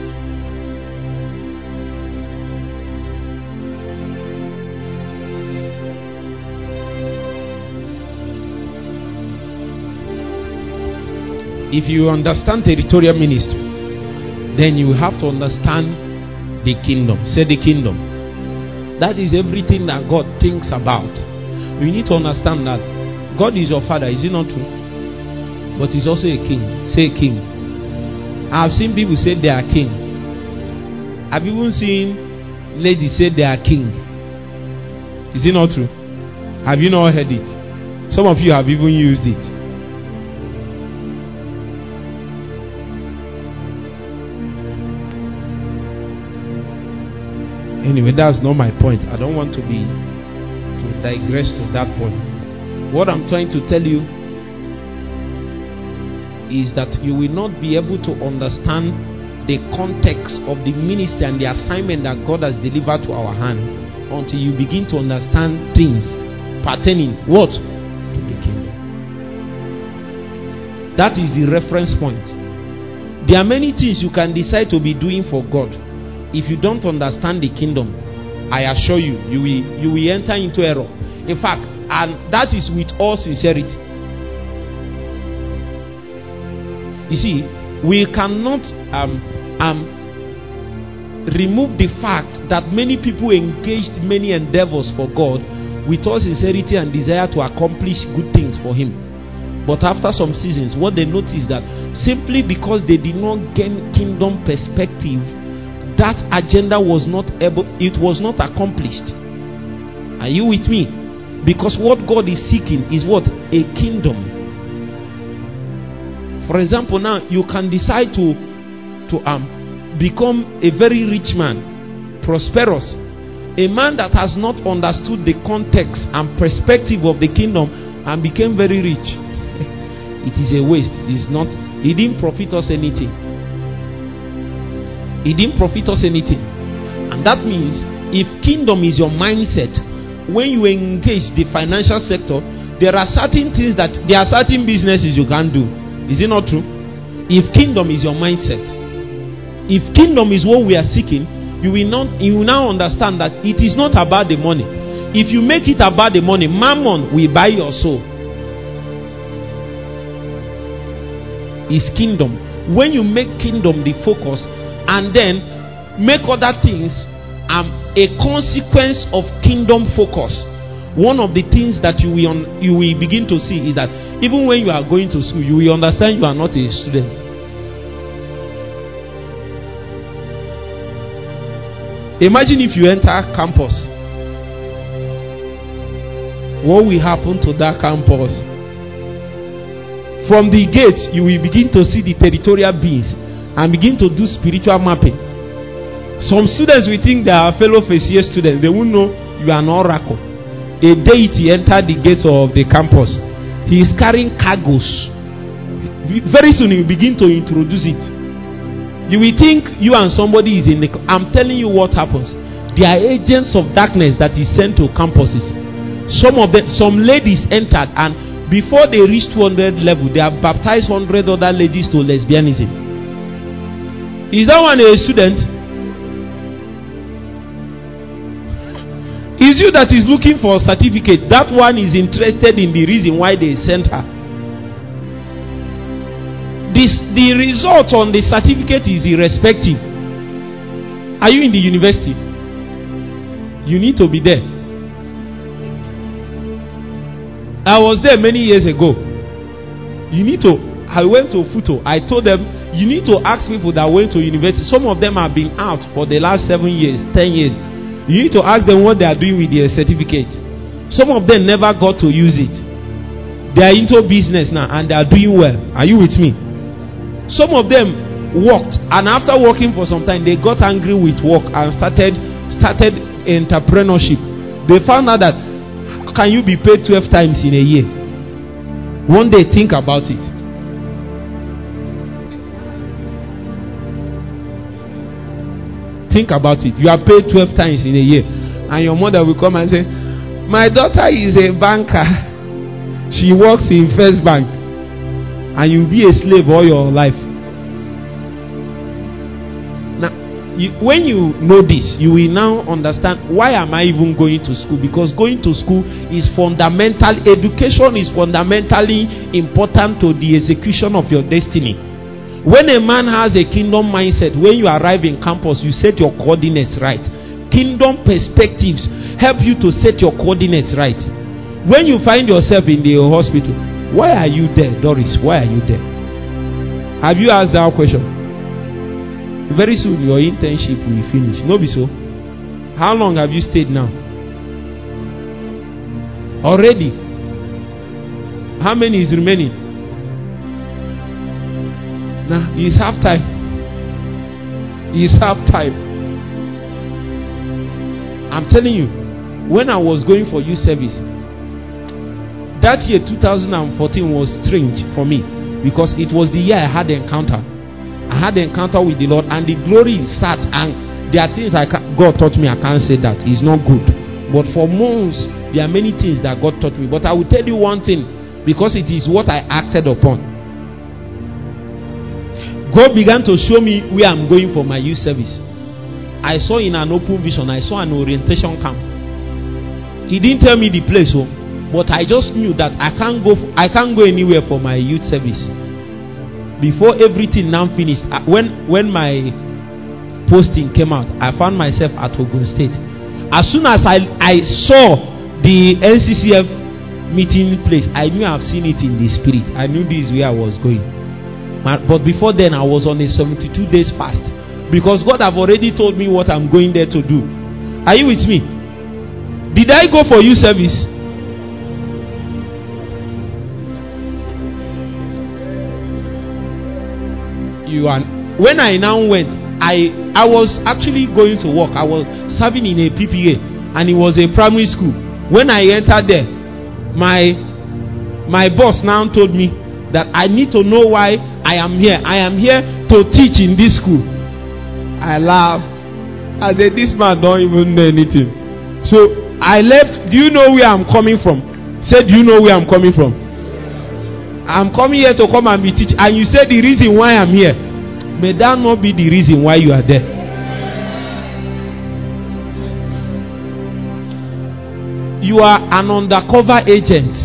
if you understand territorial ministry, then you have to understand the kingdom. Say the kingdom. That is everything that God thinks about. You need to understand that God is your father, is it not true? But he's also a king. Say king. I've seen people say they are king. I've even seen ladies say they are king. Is it not true? Have you not heard it? Some of you have even used it. Anyway, that's not my point. I don't want to be to digress to that point. What I'm trying to tell you is that you will not be able to understand the context of the ministry and the assignment that God has delivered to our hand until you begin to understand things pertaining what? To the kingdom. That is the reference point. There are many things you can decide to be doing for God. If you don't understand the kingdom, I assure you, you will, you will enter into error. In fact, and that is with all sincerity. You see, we cannot um, um, remove the fact that many people engaged many endeavors for God with all sincerity and desire to accomplish good things for Him. But after some seasons, what they notice that simply because they did not gain kingdom perspective, that agenda was not able, it was not accomplished. Are you with me? Because what God is seeking is what? A kingdom. For example, now you can decide to to um become a very rich man, prosperous. A man that has not understood the context and perspective of the kingdom and became very rich. It is a waste. It is not, it didn't profit us anything. It didn't profit us anything. And that means if kingdom is your mindset, when you engage the financial sector, there are certain things that there are certain businesses you can't do. Is it not true? If kingdom is your mindset, if kingdom is what we are seeking, you will not you will now understand that it is not about the money. If you make it about the money, mammon will buy your soul. Is kingdom. When you make kingdom the focus, and then make other things um, a consequence of kingdom focus, one of the things that you will, un- you will begin to see is that even when you are going to school, you will understand you are not a student. Imagine if you enter campus. What will happen to that campus? From the gate, you will begin to see the territorial beings and begin to do spiritual mapping. Some students will think they are fellow first year students. They won't know you are an oracle. A deity entered the gates of the campus. He is carrying cargoes. Very soon you begin to introduce it. You will think you and somebody is in the... I'm telling you what happens. There are agents of darkness that is sent to campuses. Some of them, some ladies entered, and before they reach two hundred level, they have baptized one hundred other ladies to lesbianism. Is that one a student? Is you that is looking for a certificate? That one is interested in the reason why they sent her. This, the result on the certificate is irrespective. Are you in the university? You need to be there. I was there many years ago. You need to. I went to Futo. I told them, you need to ask people that went to university. Some of them have been out for the last seven years, ten years. You need to ask them what they are doing with their certificate. Some of them never got to use it. They are into business now and they are doing well. Are you with me? Some of them, worked, and after working for some time, they got angry with work and started started entrepreneurship. They found out that how can you be paid twelve times in a year? One day, think about it. Think about it. You are paid twelve times in a year, and your mother will come and say, "My daughter is a banker. She works in First Bank," and you'll be a slave all your life. Now, you, when you know this, you will now understand why am I even going to school? Because going to school is fundamental. Education is fundamentally important to the execution of your destiny. When a man has a kingdom mindset, when you arrive in campus, you set your coordinates right. Kingdom perspectives help you to set your coordinates right. When you find yourself in the hospital, why are you there, Doris? Why are you there? Have you asked that question? Very soon your internship will finish. No be so? How long have you stayed now? Already? How many is remaining? Now, it's half time. It's half time. I'm telling you, when I was going for youth service, that year two thousand fourteen was strange for me, because it was the year I had the encounter. I had the encounter with the Lord, and the glory sat, and there are things I can't, God taught me. I can't say that it's not good, but for months there are many things that God taught me. But I will tell you one thing, because it is what I acted upon. God began to show me where I'm going for my youth service. I saw in an open vision, I saw an orientation camp. He didn't tell me the place, oh, but I just knew that I can't go. I can't go anywhere for my youth service. Before everything now finished, when when my posting came out, I found myself at Ogun State. As soon as I I saw the N C C F meeting place, I knew I've seen it in the spirit. I knew this is where I was going. But before then, I was on a seventy-two days fast, because God have already told me what I'm going there to do. Are you with me? Did I go for youth service? You are. When I now went, I I was actually going to work. I was serving in a P P A, and it was a primary school. When I entered there, my my boss now told me that I need to know why I am here. I am here to teach in this school. I laughed. I said, this man don't even know anything. So I left. Do you know where I'm coming from? Said, do you know where I'm coming from? I'm coming here to come and be teaching. And you said the reason why I'm here. May that not be the reason why you are there. You are an undercover agent.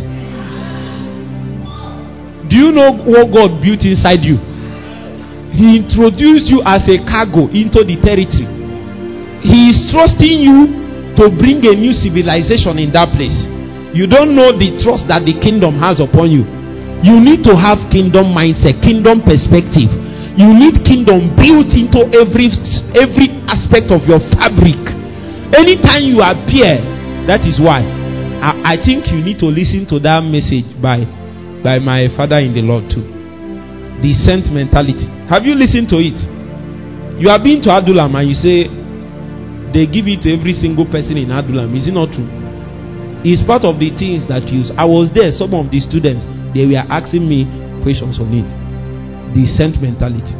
Do you know what God built inside you? He introduced you as a cargo into the territory. He is trusting you to bring a new civilization in that place. You don't know the trust that the kingdom has upon you. You need to have kingdom mindset, kingdom perspective. You need kingdom built into every every aspect of your fabric. Anytime you appear, that is why I, I think you need to listen to that message by by my father in the Lord too. The sent mentality. Have you listened to it? You have been to Adulam and you say they give it to every single person in Adulam. Is it not true? It's part of the things that you use. I was there. Some of the students, they were asking me questions on it. The sent mentality.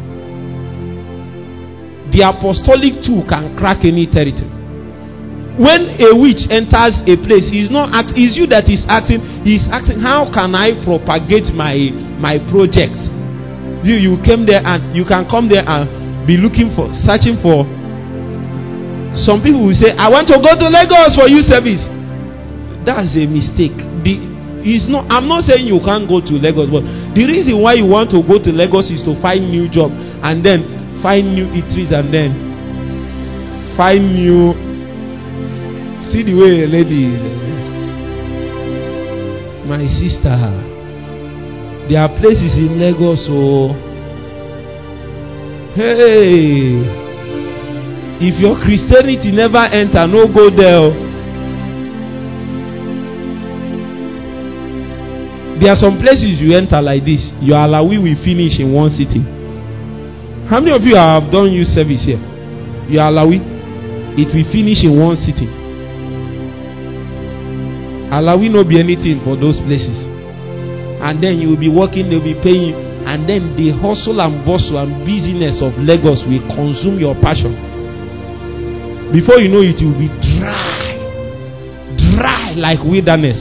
The apostolic tool can crack any territory. When a witch enters a place, he's not ask, it's you that is asking. He's asking, how can I propagate my my project? You you came there and you can come there and be looking for, searching for. Some people will say, I want to go to Lagos for youth service. That's a mistake. The is not. I'm not saying you can't go to Lagos, but the reason why you want to go to Lagos is to find new job and then find new eateries and then find new. See the way a lady is. My sister, there are places in Lagos. So, hey, if your Christianity never enter, no go there. There are some places you enter like this. Your alawi will finish in one city. How many of you have done youth service here? You are Alawi. It will finish in one sitting. Alawi no be anything for those places. And then you will be working, they will be paying, and then the hustle and bustle and busyness of Lagos will consume your passion. Before you know it, you will be dry. Dry like wilderness.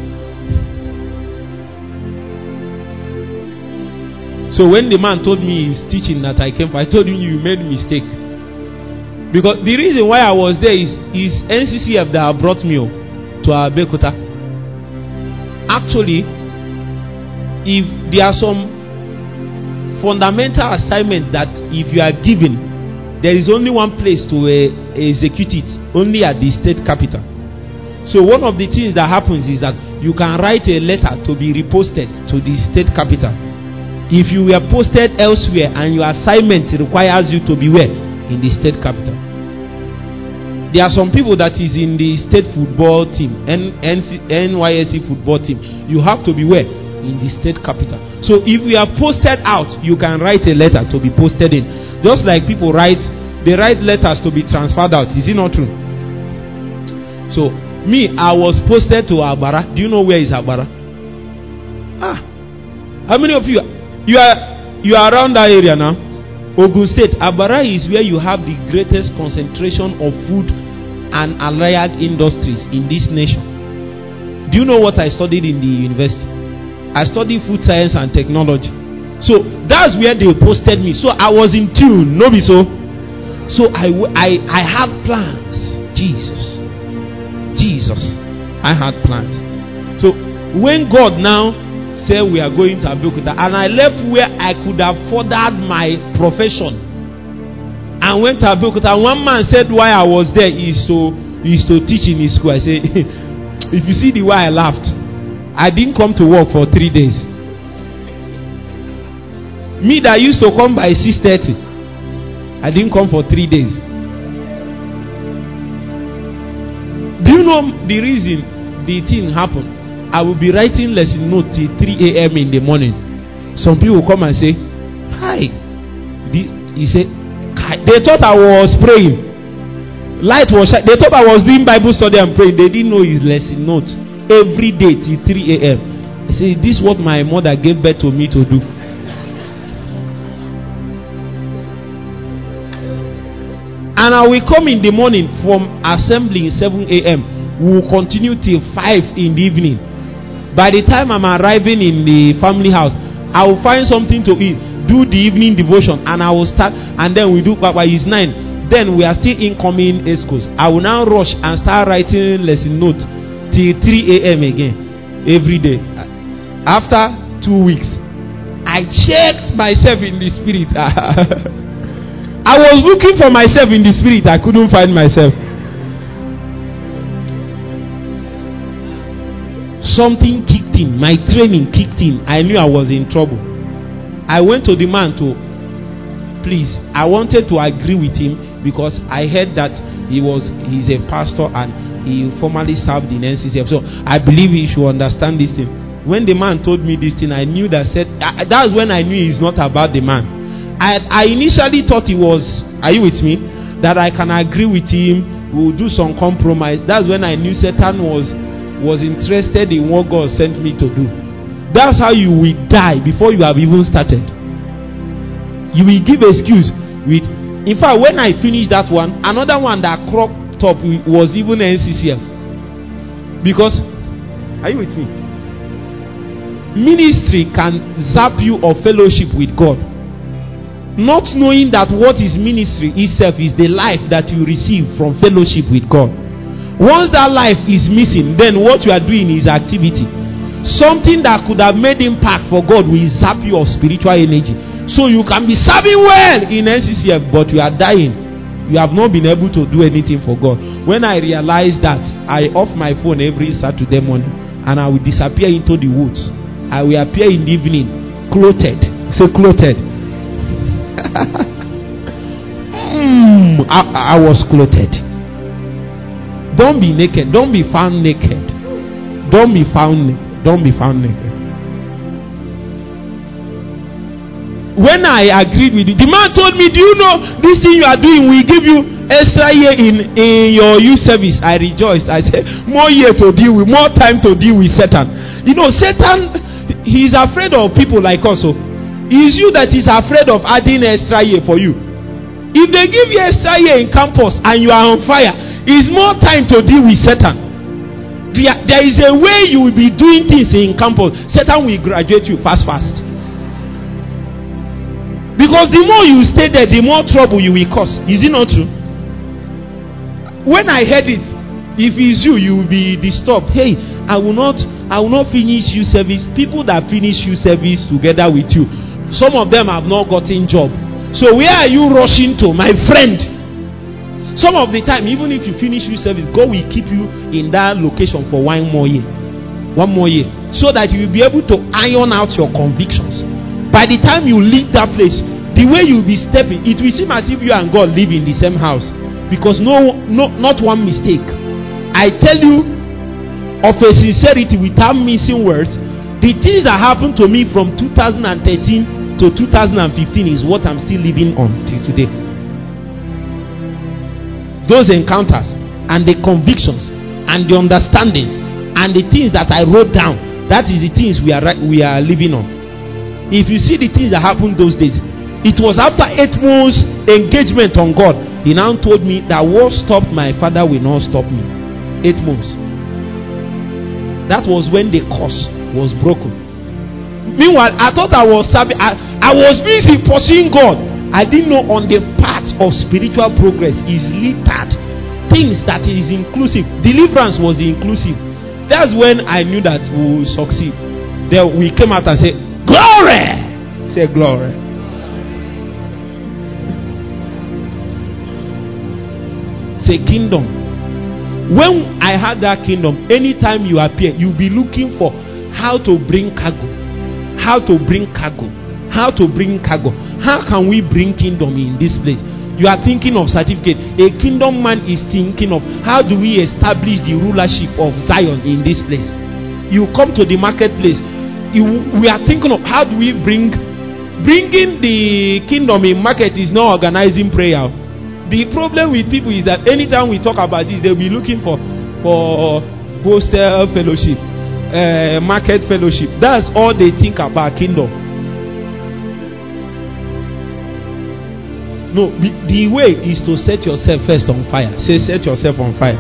So when the man told me his teaching that I came for, I told him you made a mistake. Because the reason why I was there is, is N C C F that brought me to Abeokuta. Actually, if there are some fundamental assignments that if you are given, there is only one place to uh, execute it, only at the state capital. So one of the things that happens is that you can write a letter to be reposted to the state capital. If you were posted elsewhere and your assignment requires you to be where? In the state capital. There are some people that is in the state football team, N Y S C football team. You have to be where? In the state capital. So if you are posted out, you can write a letter to be posted in. Just like people write, they write letters to be transferred out. Is it not true? So me, I was posted to Abara. Do you know where is Abara? Ah, how many of you you are you are around that area now? Ogun State. Abara is where you have the greatest concentration of food and allied industries in this nation. Do you know what I studied in the university? I studied food science and technology. So that's where they posted me. So I was in tune. No be so. So I I I had plans. Jesus. Jesus. I had plans. So when God now said we are going to Abeokuta, and I left where I could have furthered my profession and went to Abeokuta, one man said why I was there is to is to teach in his school. I say, if you see the way I laughed, I didn't come to work for three days. Me that used to come by six thirty, I didn't come for three days. Do you know the reason the thing happened? I will be writing lesson note till three a.m. in the morning. Some people come and say, hi. This, he said, they thought I was praying. Light was shut. They thought I was doing Bible study and praying. They didn't know his lesson note. Every day till three a.m. I say, this is what my mother gave birth to me to do. And I will come in the morning from assembly seven a.m. We will continue till five in the evening. By the time I'm arriving in the family house, I will find something to eat, do the evening devotion, and I will start, and then we do Papa is nine. Then we are still incoming escorts. I will now rush and start writing lesson notes till three a.m. again every day. After two weeks, I checked myself in the spirit. I was looking for myself in the spirit. I couldn't find myself. Something kicked in. My training kicked in. I knew I was in trouble. I went to the man to, please, I wanted to agree with him because I heard that he was, he's a pastor and he formerly served in N C C F. So I believe he should understand this thing. When the man told me this thing, I knew that said, uh, that's when I knew it's not about the man. I, I initially thought he was, are you with me? That I can agree with him, we'll do some compromise. That's when I knew Satan was was interested in what God sent me to do. That's how you will die before you have even started. You will give excuse with, in fact, when I finished that one, another one that cropped up was even N C C F. Because, are you with me? Ministry can zap you of fellowship with God. Not knowing that what is ministry itself is the life that you receive from fellowship with God. Once that life is missing, then what you are doing is activity. Something that could have made impact for God will zap you of spiritual energy. So you can be serving well in N C C F, but you are dying. You have not been able to do anything for God. When I realized that, I off my phone every Saturday morning and I will disappear into the woods. I will appear in the evening, clothed. Say clothed. mm, I, I was clothed. Don't be naked. Don't be found naked. Don't be found naked. Don't be found naked. when I agreed with you, the man told me, do you know this thing you are doing will give you extra year in, in your youth service? I rejoiced. I said, more year to deal with, more time to deal with Satan. You know, Satan, he is afraid of people like us. So it is you that is afraid of adding extra year for you. If they give you extra year in campus and you are on fire, it's more time to deal with Satan. There, there is a way you will be doing things in campus. Satan will graduate you fast, fast. Because the more you stay there, the more trouble you will cause. Is it not true? When I heard it, if it's you, you will be disturbed. Hey, I will not, I will not finish youth service. People that finish youth service together with you, some of them have not gotten job. So where are you rushing to, my friend? Some of the time, even if you finish youth service, God will keep you in that location for one more year. One more year. So that you will be able to iron out your convictions. By the time you leave that place, the way you will be stepping, it will seem as if you and God live in the same house. Because no, no, not one mistake. I tell you, of a sincerity without missing words, the things that happened to me from two thousand thirteen to two thousand fifteen is what I'm still living on till today. Those encounters and the convictions and the understandings and the things that I wrote down, that is the things we are we are living on. If you see the things that happened those days, it was after eight months engagement on God. He now told me that what stopped my father will not stop me. Eight months. That was when the curse was broken. Meanwhile, I thought I was I, I was busy pursuing God. I didn't know on the path of spiritual progress is littered things that is inclusive. Deliverance was inclusive. That's when I knew that we will succeed. Then we came out and said, glory! Say glory. Say kingdom. When I had that kingdom, anytime you appear, you'll be looking for how to bring cargo. How to bring cargo. How to bring cargo. How can we bring kingdom in this place? You are thinking of certificate. A kingdom man is thinking of how do we establish the rulership of Zion in this place. You come to the marketplace. You, we are thinking of how do we bring bringing the kingdom in market is not organizing prayer. The problem with people is that anytime we talk about this, they'll be looking for for hostel fellowship, uh, market fellowship. That's all they think about kingdom. No, the, the way is to set yourself first on fire. Say, set yourself on fire.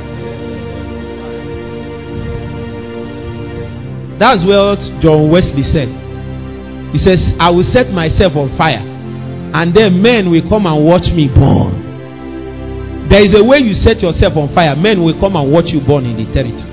That's what John Wesley said. He says, I will set myself on fire, and then men will come and watch me burn. There is a way you set yourself on fire. Men will come and watch you burn in the territory.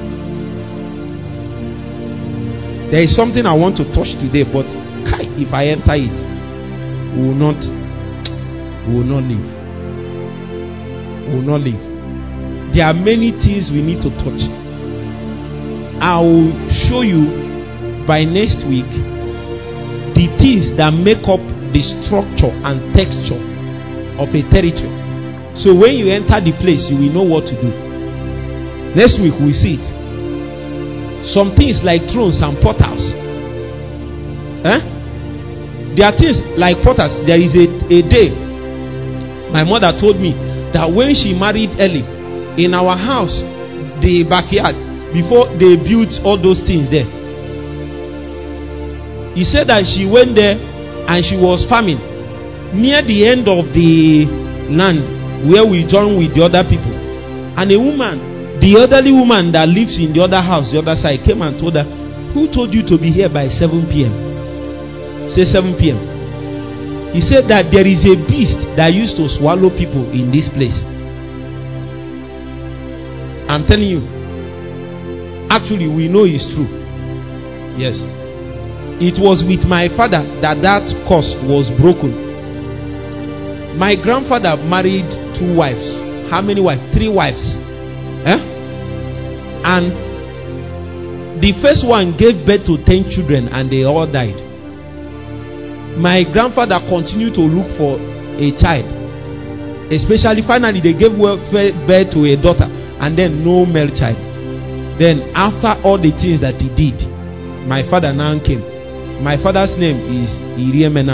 There is something I want to touch today, but if I enter it, we will not, we will not live. We will not live. There are many things we need to touch. I will show you by next week the things that make up the structure and texture of a territory. So when you enter the place, you will know what to do. Next week we see it. Some things like thrones and portals. Eh? There are things like portals. There is a, a day my mother told me that when she married Eli, in our house, the backyard, before they built all those things there, he said that she went there and she was farming near the end of the land where we join with the other people, and a woman, the elderly woman that lives in the other house, the other side, came and told her, who told you to be here by seven p.m? Say seven p.m. He said that there is a beast that used to swallow people in this place. I'm telling you, actually we know it's true. Yes, it was with my father that that curse was broken. My grandfather married two wives. How many wives? Three wives. Eh? And the first one gave birth to ten children and they all died. My grandfather continued to look for a child. Especially finally they gave birth to a daughter and then no male child. Then after all the things that he did, my father now came. My father's name is Iriemenam.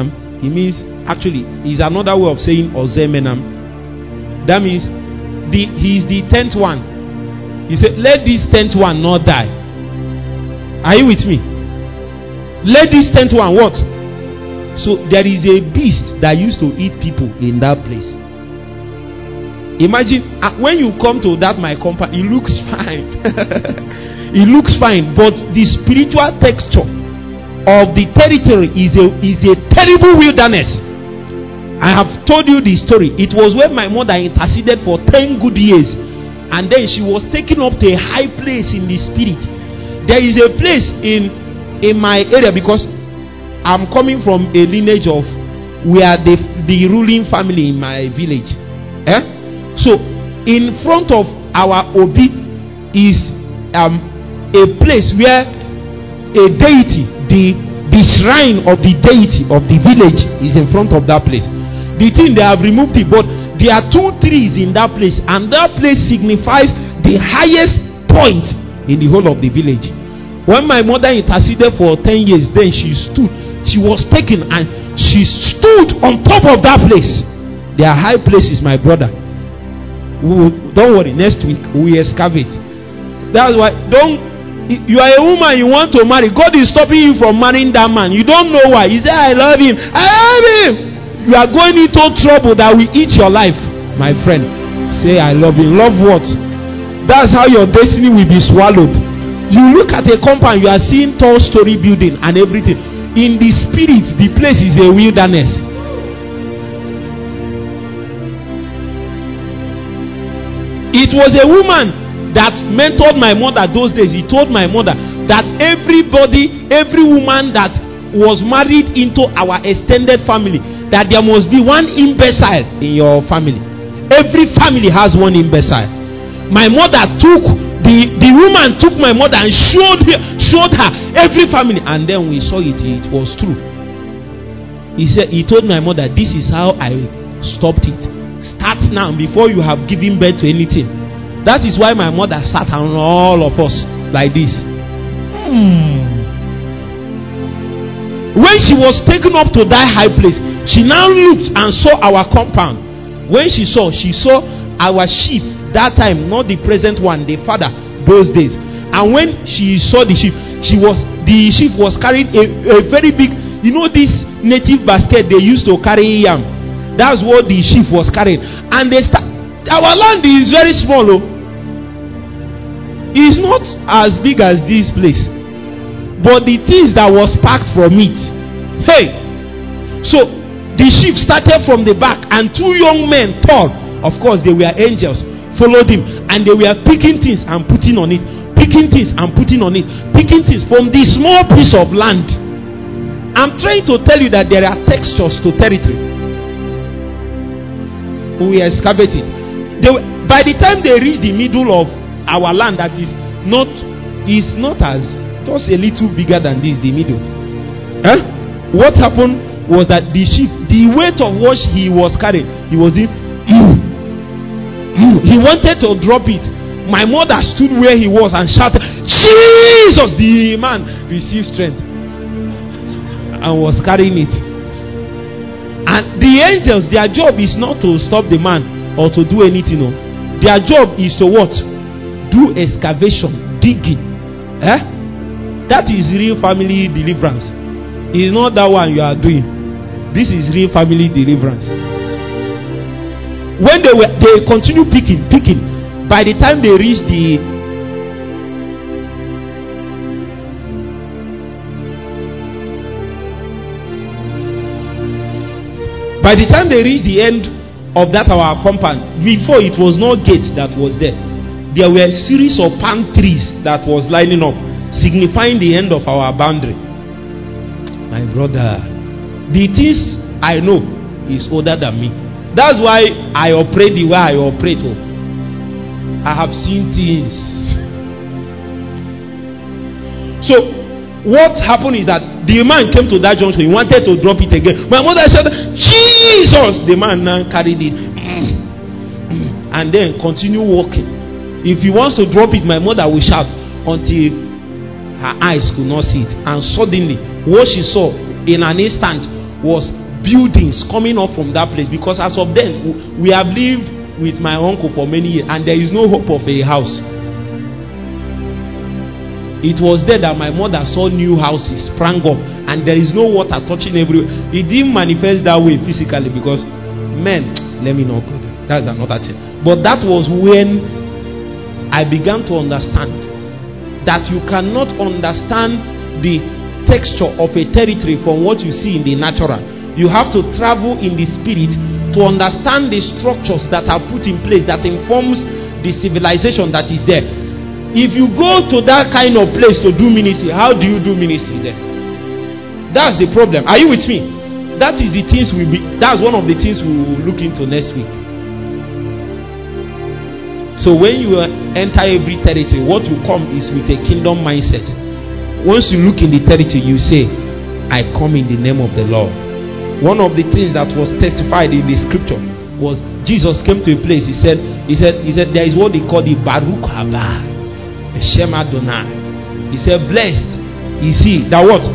It means, actually, is another way of saying Ozemenam. That means the he is the tenth one. He said, let this tenth one not die. Are you with me? Let this tenth one what? So there is a beast that used to eat people in that place. Imagine uh, when you come to that my compound, it looks fine. It looks fine, but the spiritual texture of the territory is a is a terrible wilderness. I have told you the story. It was when my mother interceded for ten good years, and then she was taken up to a high place in the spirit. There is a place in in my area, because I'm coming from a lineage of where the the ruling family in my village. Eh? So in front of our Obi is um, a place where a deity, the the shrine of the deity of the village is in front of that place. The thing, they have removed it, but there are two trees in that place, and that place signifies the highest point in the whole of the village. When my mother interceded for ten years, then she stood, she was taken, and she stood on top of that place. There are high places, my brother. We will, don't worry, next week we excavate. That's why, don't. You are a woman, you want to marry. God is stopping you from marrying that man. You don't know why. You say, I love him. I love him. You are going into trouble that will eat your life, my friend. Say, I love him. Love what? That's how your destiny will be swallowed. You look at a compound, you are seeing tall story building and everything. In the spirit, the place is a wilderness. It was a woman that mentored my mother those days. He told my mother that everybody, every woman that was married into our extended family, that there must be one imbecile in your family. Every family has one imbecile. My mother took the the woman took my mother and showed her showed her every family, and then we saw it. It was true. He said, he told my mother, this is how I stopped it. Start now before you have given birth to anything. That is why my mother sat around all of us like this. Hmm. When she was taken up to that high place, she now looked and saw our compound. When she saw, she saw our sheep that time, not the present one, the father those days. And when she saw the sheep, she was the sheep was carrying a, a very big, you know, this native basket they used to carry yam. That's what the sheep was carrying. And they start. Our land is very small, oh. It's not as big as this place, but the things that was packed from it, hey. So the sheep started from the back, and two young men, tall, of course they were angels, followed him, and they were picking things and putting on it, picking things and putting on it, picking things from this small piece of land. I'm trying to tell you that there are textures to territory. We excavate it. They, by the time they reach the middle of our land, that is not is not as just a little bigger than this, the middle. Huh? What happened was that the sheep, the weight of what he was carrying, he was in. He wanted to drop it. My mother stood where he was and shouted, Jesus! The man received strength and was carrying it. And the angels, their job is not to stop the man or to do anything. No. Their job is to what? Do excavation, digging. Eh? That is real family deliverance. It's not that one you are doing. This is real family deliverance. When they were, they continue picking, picking. By the time they reach the by the time they reach the end of that our compound, before it was no gate that was there. There were a series of palm trees that was lining up, signifying the end of our boundary. My brother, the things I know is older than me. That's why I operate the way I operate. Oh. I have seen things. So, what happened is that the man came to that junction. He wanted to drop it again. My mother said, Jesus! The man now carried it. And then continue walking. If he wants to drop it, my mother will shout until her eyes could not see it. And suddenly, what she saw in an instant was buildings coming up from that place, because as of then we have lived with my uncle for many years and there is no hope of a house. It was there that my mother saw new houses sprang up and there is no water touching everywhere. It didn't manifest that way physically because men, let me not go there. That's another thing. But that was when I began to understand that you cannot understand the texture of a territory from what you see in the natural. You have to travel in the spirit to understand the structures that are put in place that informs the civilization that is there. If you go to that kind of place to do ministry, how do you do ministry there? That's the problem. Are you with me? That is the things we be, that's one of the things we will look into next week. So when you enter every territory, what you come is with a kingdom mindset. Once you look in the territory, you say, I come in the name of the Lord. One of the things that was testified in the scripture was Jesus came to a place. He said, He said, He said, there is what they call the Baruch Haba, Shem Adonai. He said, blessed is he that what?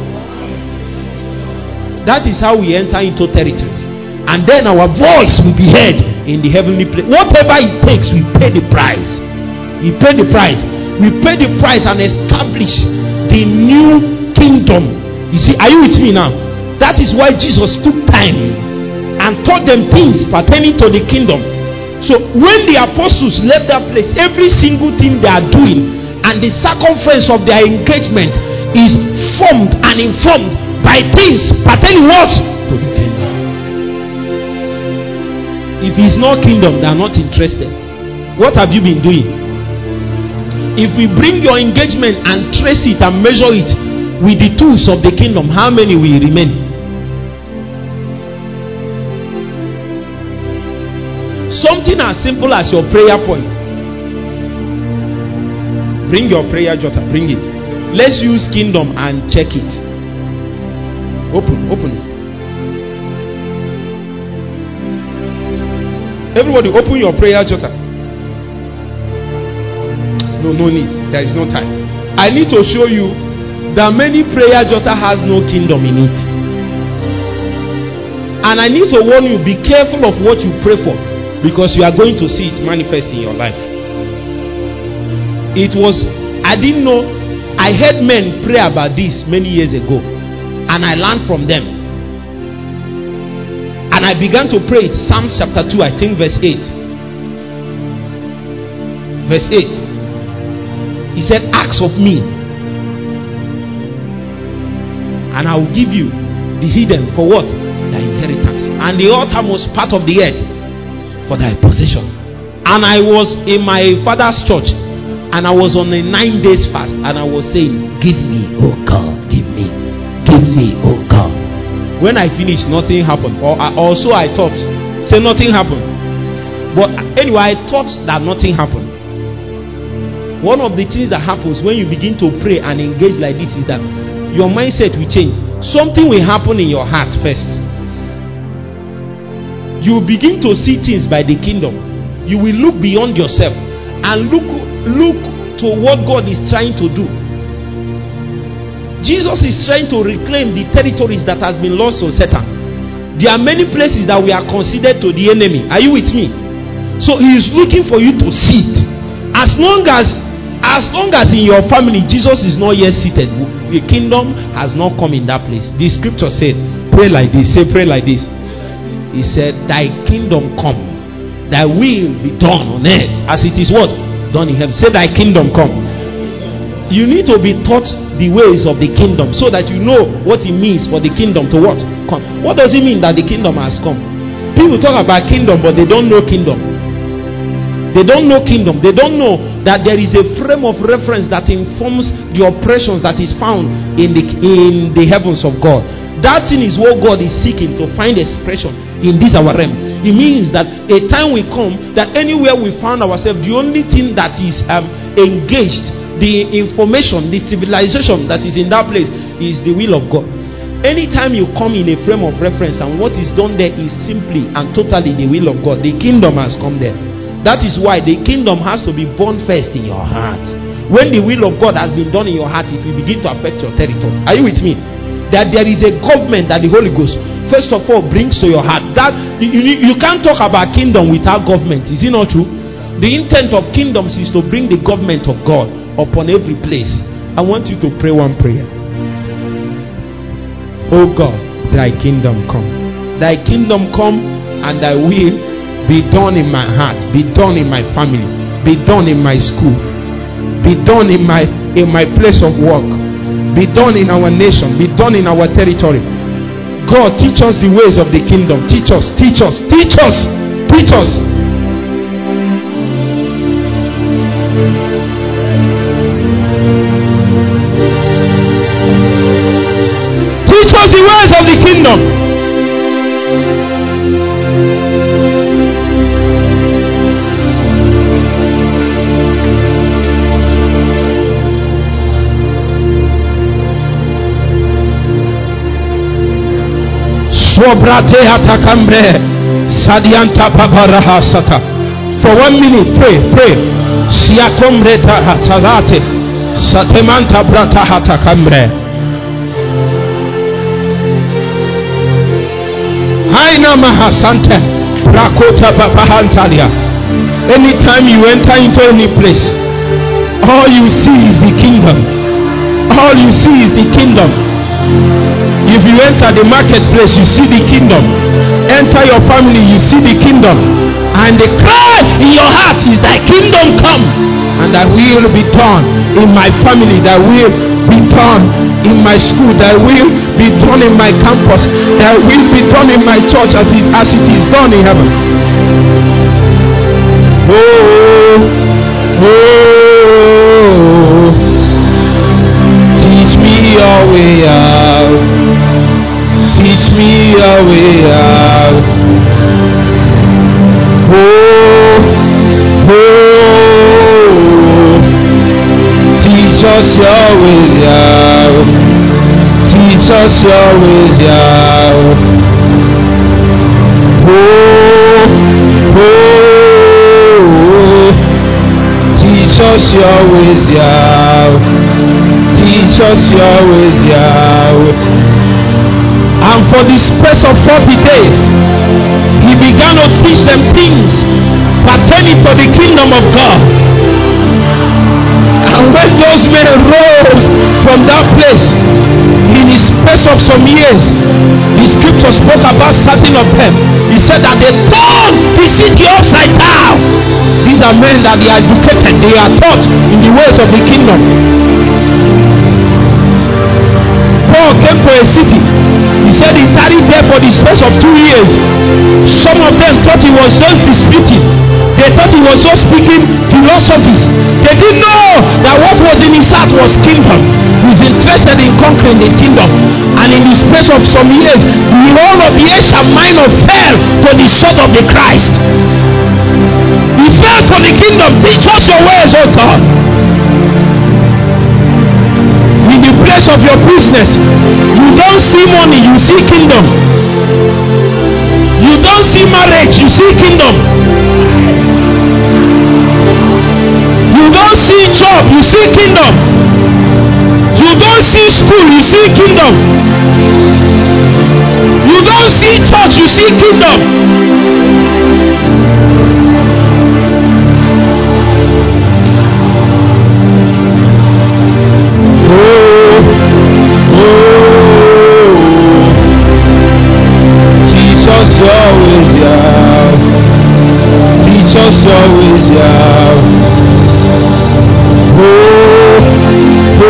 That is how we enter into territories. And then our voice will be heard in the heavenly place. Whatever it takes, we pay the price. We pay the price. We pay the price and establish the new kingdom. You see, are you with me now? That is why Jesus took time and taught them things pertaining to the kingdom. So when the apostles left that place, every single thing they are doing and the circumference of their engagement is formed and informed by things pertaining what? To the kingdom. If it's not kingdom, they are not interested. What have you been doing? If we bring your engagement and trace it and measure it with the tools of the kingdom, how many will remain? Something as simple as your prayer point. Bring your prayer jotter, bring it. Let's use kingdom and check it. Open, open. Everybody open your prayer jotter. No, no need. There is no time. I need to show you that many prayer jotter has no kingdom in it. And I need to warn you, be careful of what you pray for, because you are going to see it manifest in your life. It was, I didn't know, I heard men pray about this many years ago, and I learned from them. And I began to pray it. Psalms chapter two, I think verse eight. Verse eight. He said, ask of me, and I will give you the hidden for what? Thy inheritance. And the uttermost part of the earth for thy possession. And I was in my father's church, and I was on a nine days fast, and I was saying, give me, oh God, give me, give me, oh God. When I finished, nothing happened. Or I, also I thought, say nothing happened. But anyway, I thought that nothing happened. One of the things that happens when you begin to pray and engage like this is that your mindset will change. Something will happen in your heart first. You will begin to see things by the kingdom. You will look beyond yourself and look look to what God is trying to do. Jesus is trying to reclaim the territories that has been lost to Satan. There are many places that we are considered to the enemy. Are you with me? So he is looking for you to sit. As long as As long as in your family Jesus is not yet seated, the kingdom has not come in that place. The scripture said, pray like this. Say, pray like this. He said, thy kingdom come, thy will be done on earth as it is what? Done in heaven. Say, thy kingdom come. You need to be taught the ways of the kingdom so that you know what it means for the kingdom to what? Come. What does it mean that the kingdom has come? People talk about kingdom, but they don't know kingdom. They don't know kingdom. They don't know that there is a frame of reference that informs the operations that is found in the in the heavens of God. That thing is what God is seeking to find expression in this our realm. It means that a time will come that anywhere we find ourselves, the only thing that is um, engaged, the information, the civilization that is in that place is the will of God. Anytime you come in a frame of reference and what is done there is simply and totally the will of God, the kingdom has come there. That is why the kingdom has to be born first in your heart. When the will of God has been done in your heart, it will begin to affect your territory. Are you with me? That there is a government that the Holy Ghost. first of all brings to your heart. That you, you, you can't talk about kingdom without government. Is it not true? The intent of kingdoms is to bring the government of God upon every place. I want you to pray one prayer. Oh God, thy kingdom come. Thy kingdom come, and thy will be done in my heart, be done in my family, be done in my school, be done in my in my place of work, be done in our nation, be done in our territory. God, teach us the ways of the kingdom. Teach us, teach us, teach us, teach us. Teach us the ways of the kingdom. For one minute, pray, pray. Siakomreta hatalate satemanta brata hatakambre. Haina mahasante prakota papahantalia. Anytime you enter into any place, all you see is the kingdom. All you see is the kingdom. If you enter the marketplace, you see the kingdom. Enter your family, you see the kingdom. And the cry in your heart is, thy kingdom come, and thy will be done in my family, thy will be done in my school, thy will be done in my campus, thy will be done in my church as it, as it is done in heaven. Oh, oh, teach me your way out. Teach me your way out. Oh, oh, teach us your ways out. Teach us your ways out. Oh, oh, teach us your ways out. Teach us your ways out. And for the space of forty days, he began to teach them things pertaining to the kingdom of God. And when those men rose from that place, in the space of some years, the scripture spoke about certain of them. He said that they turned the city upside down. These are men that they are educated, they are taught in the ways of the kingdom. Paul came to a city. He said he tarried there for the space of two years. Some of them thought he was just disputing. They thought he was just speaking philosophies. They didn't know that what was in his heart was kingdom. He's interested in conquering the kingdom. And in the space of some years, the whole of the Asia Minor fell to the sword of the Christ. He fell to the kingdom. Teach us your ways, oh God. In the place of your business, you don't see money, you see kingdom. You don't see marriage, you see kingdom. You don't see job, you see kingdom. You don't see school, you see kingdom. You don't see church, you see kingdom. Teach us your ways, yeah. Teach us your ways, yeah. Oh, oh,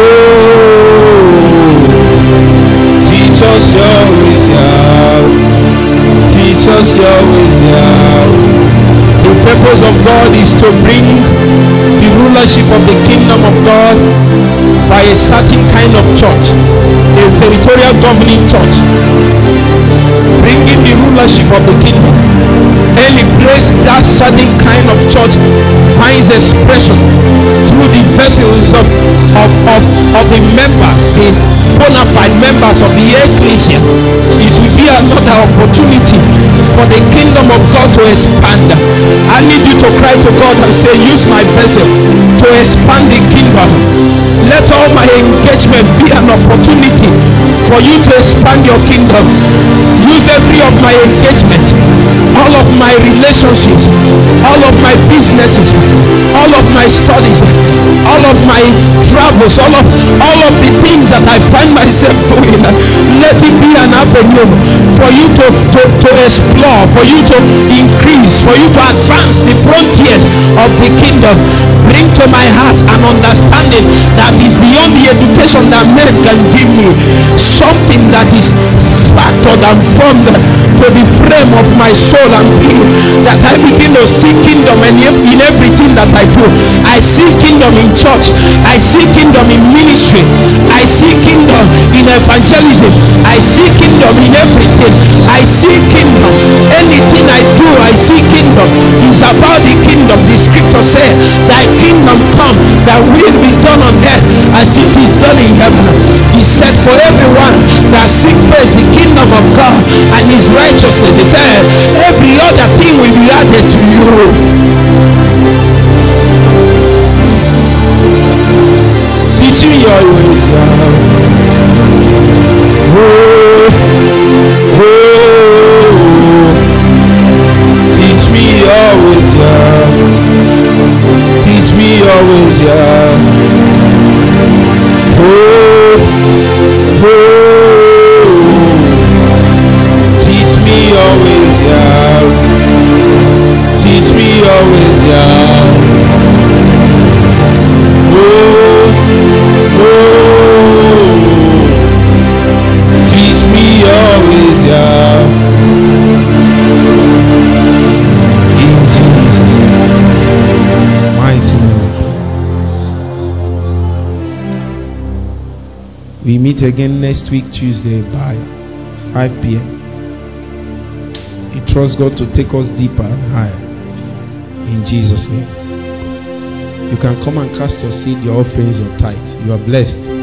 teach us your ways, yeah. Teach us your ways, yeah. The purpose of God is to bring the rulership of the kingdom of God by a certain kind of church, a territorial governing church, bringing the rulership of the kingdom. Any place that certain kind of church finds expression through the vessels of, of, of, of the members, the bona fide members of the ecclesia, it will be another opportunity for the kingdom of God to expand. I need you to cry to God and say, use my vessel to expand the kingdom. Let all my engagement be an opportunity for you to expand your kingdom. Use every of my engagement, all of my relationships, all of my businesses, all of my studies, all of my travels, all of all of the things that I find myself doing. Let it be an avenue for you to, to, to explore, for you to increase, for you to advance the frontiers of the kingdom. Bring to my heart an understanding that is beyond the education that men can give me. Something that is factored and formed to the frame of my soul and being, that I begin to see kingdom in, in everything that I do. I see kingdom in church, I see kingdom in ministry, I see kingdom in evangelism, I see kingdom in everything. I see kingdom. Anything I do, I see kingdom. It's about the kingdom. The scripture says, thy kingdom come, thy will be done on earth as it is done in heaven. He said, for everyone that seek first the kingdom of God and his righteousness, he said, every other thing will be added to you. Teach me your ways, oh, oh. Teach me your ways, teach me your ways, oh, oh. Teach me your ways, teach me your ways, oh, oh. Teach me your ways, in Jesus' mighty name. We meet again next week Tuesday by five p.m. We trust God to take us deeper and higher in Jesus' name. You can come and cast your seed, your offerings, your tithes. You are blessed.